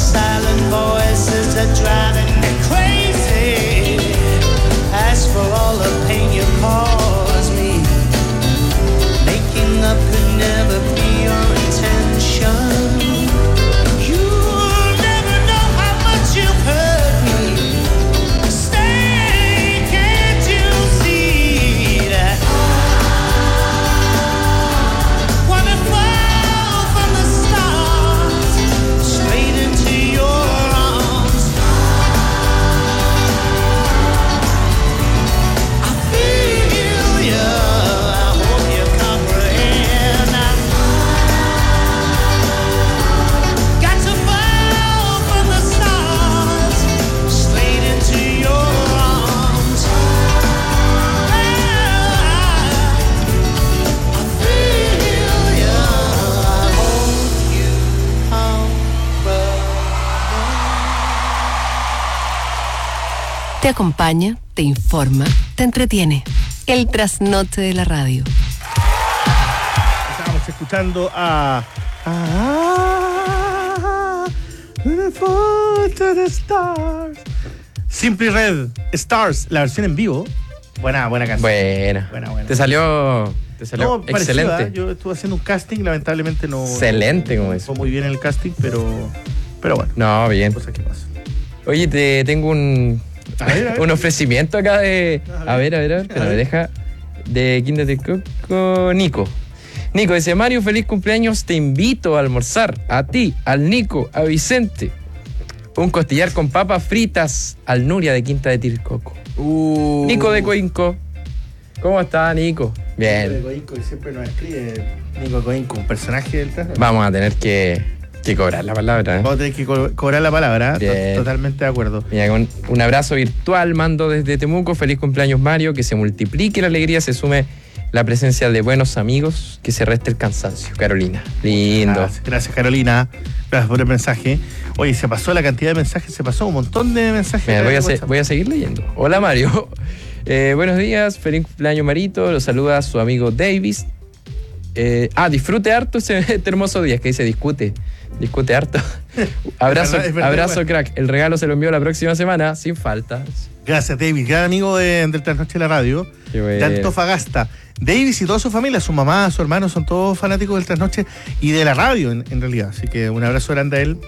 silent voices are driving me crazy. As for all the pain you cause me, making up could never be your intention. You'll never know how much you've hurt me. Stay, can't you see that? Wanna fall from the stars straight into your arms. I feel you, I hope you comprehend. Got to fall from the stars straight into your arms. I feel you, I hope you comprehend. Te acompaña, te informa, te entretiene. El trasnoche de la radio. Estábamos escuchando a Fall to the Stars. Simply Red, Stars, la versión en vivo. Buena canción. Buena. Te salió No, excelente. parecido, ¿eh? Yo estuve haciendo un casting, lamentablemente no. Excelente como eso. Fue muy bien el casting, pero bueno. No, bien. Cosas que pasan. Oye, te tengo un ver. un ofrecimiento acá de. A ver, pero me deja. De Quinta de Coco, Nico. Nico dice: Mario, feliz cumpleaños. Te invito a almorzar. A ti, al Nico, a Vicente. Un costillar con papas fritas al Nuria de Quinta de Tircoco. Nico de Coinco. ¿Cómo está, Nico? Bien. Nico de Coinco, que siempre nos escribe. Nico Coinco, un personaje del trasnoche. Vamos a tener que cobrar la palabra. Vamos a tener que cobrar la palabra. Bien. Totalmente de acuerdo. Mira, con un abrazo virtual mando desde Temuco. Feliz cumpleaños, Mario. Que se multiplique la alegría, se sume la presencia de buenos amigos, que se reste el cansancio. Carolina. Lindo. Gracias, Carolina. Gracias por el mensaje. Oye, se pasó la cantidad de mensajes, se pasó un montón de mensajes. Mira, voy a seguir leyendo. Hola, Mario. Buenos días, feliz cumpleaños, Marito. Lo saluda su amigo Davis. Disfrute harto este hermoso día. Es que dice discute harto. Abrazo, es verdad, abrazo, bueno. crack. El regalo se lo envío la próxima semana, sin falta. Gracias, Davis, gran amigo del Trasnoche de la Radio, Qué bueno. de Antofagasta. Davis y toda su familia, su mamá, su hermano, son todos fanáticos del Trasnoche y de la radio en realidad. Así que un abrazo grande a él.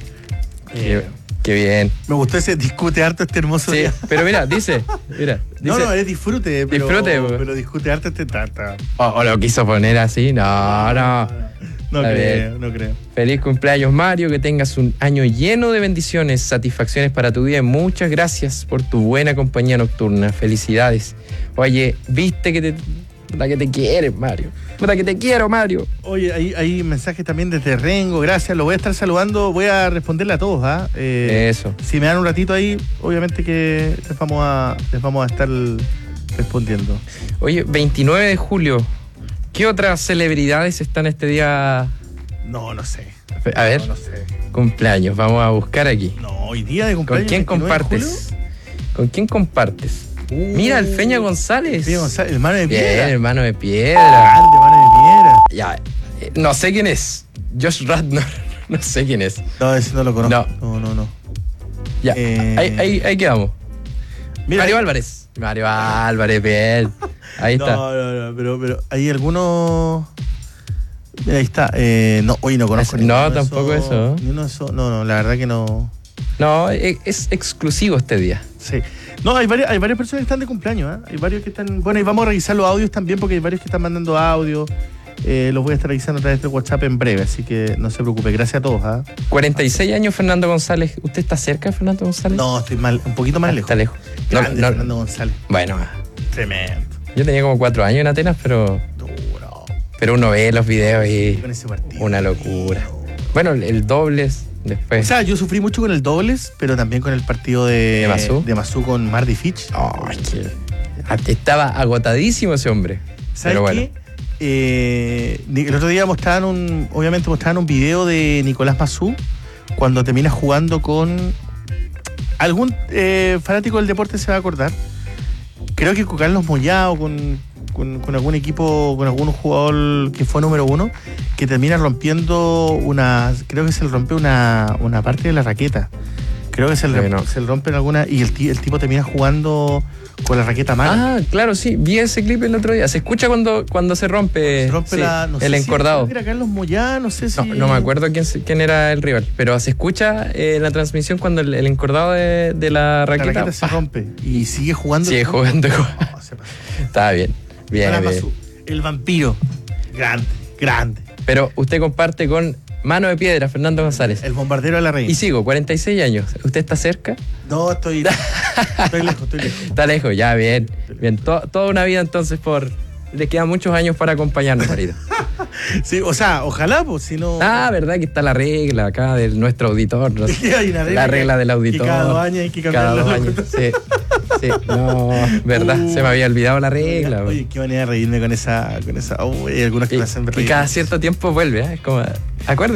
Qué bien. Me gustó ese discute harto este hermoso día. Pero mira, dice. No, es disfrute, pero discute harto este tata. O lo quiso poner así. No. No creo. Feliz cumpleaños, Mario, que tengas un año lleno de bendiciones, satisfacciones para tu vida y muchas gracias por tu buena compañía nocturna. Felicidades. Oye, viste que te quieres, Mario. Puta que te quiero, Mario. Oye, hay mensajes también desde Rengo, gracias, lo voy a estar saludando, voy a responderle a todos, Eso. Si me dan un ratito ahí, obviamente que les vamos a estar respondiendo. Oye, 29 de julio, ¿qué otras celebridades están este día? No sé. A ver, no sé. Cumpleaños, vamos a buscar aquí. No, hoy día de cumpleaños. ¿Con quién 29 de compartes? ¿Con quién compartes? Mira, el Feña González. Feña González, hermano de piedra. Bien, hermano de piedra. Grande, hermano de piedra. Ya, no sé quién es. Josh Radnor, no sé quién es. No, ese no lo conozco. No. Ya, ahí quedamos. Mira, Mario Álvarez, bien. Ahí está. No, pero hay algunos. Mira, ahí está. Hoy no conozco. No, tampoco eso. No, la verdad que no. No, es exclusivo este día. Sí. No, hay varias personas que están de cumpleaños, Hay varios que están. Bueno, y vamos a revisar los audios también, porque hay varios que están mandando audios. Los voy a estar revisando a través de WhatsApp en breve, así que no se preocupe. Gracias a todos. 46 años, Fernando González. ¿Usted está cerca de Fernando González? No, estoy un poquito más lejos. Está lejos. Grande, Fernando González. Bueno. Tremendo. Yo tenía como 4 años en Atenas, pero uno ve los videos y con ese partido, una locura. Bueno, el dobles después. O sea, yo sufrí mucho con el dobles, pero también con el partido de Mazú con Mardy Fitch. Estaba agotadísimo ese hombre. ¿Sabes pero bueno. qué? El otro día mostraban un video de Nicolás Mazú cuando termina jugando con algún fanático del deporte se va a acordar. Creo que con Carlos Moyao, con algún equipo, con algún jugador que fue número 1, que termina rompiendo creo que se le rompe una parte de la raqueta. Creo que se le rompen alguna y el tipo termina jugando con la raqueta mala. Ah, claro, sí, vi ese clip el otro día. Se escucha cuando se rompe, el encordado. Era Carlos Moyá, no sé si... No me acuerdo quién era el rival, pero se escucha en la transmisión cuando el encordado de la raqueta... La raqueta se rompe y sigue jugando. Sigue jugando. Está bien. El vampiro. Grande. Pero usted comparte con Mano de Piedra, Fernando González. El bombardero de la reina. Y sigo, 46 años. ¿Usted está cerca? No, estoy lejos. Está lejos, ya, bien. Toda una vida entonces le quedan muchos años para acompañarnos, marido. Sí, o sea, ojalá, pues, si no... verdad que está la regla acá de nuestro auditor. ¿No? Sí, hay una regla la regla del auditor. Que cada 2 años hay que cambiarla. Cada 2 años, sí. No, verdad, se me había olvidado la regla. Oye, qué manera de reírme con esa... hay algunos que me hacen reír. Y cada cierto tiempo vuelve, ¿eh? Es como... Acuérdate.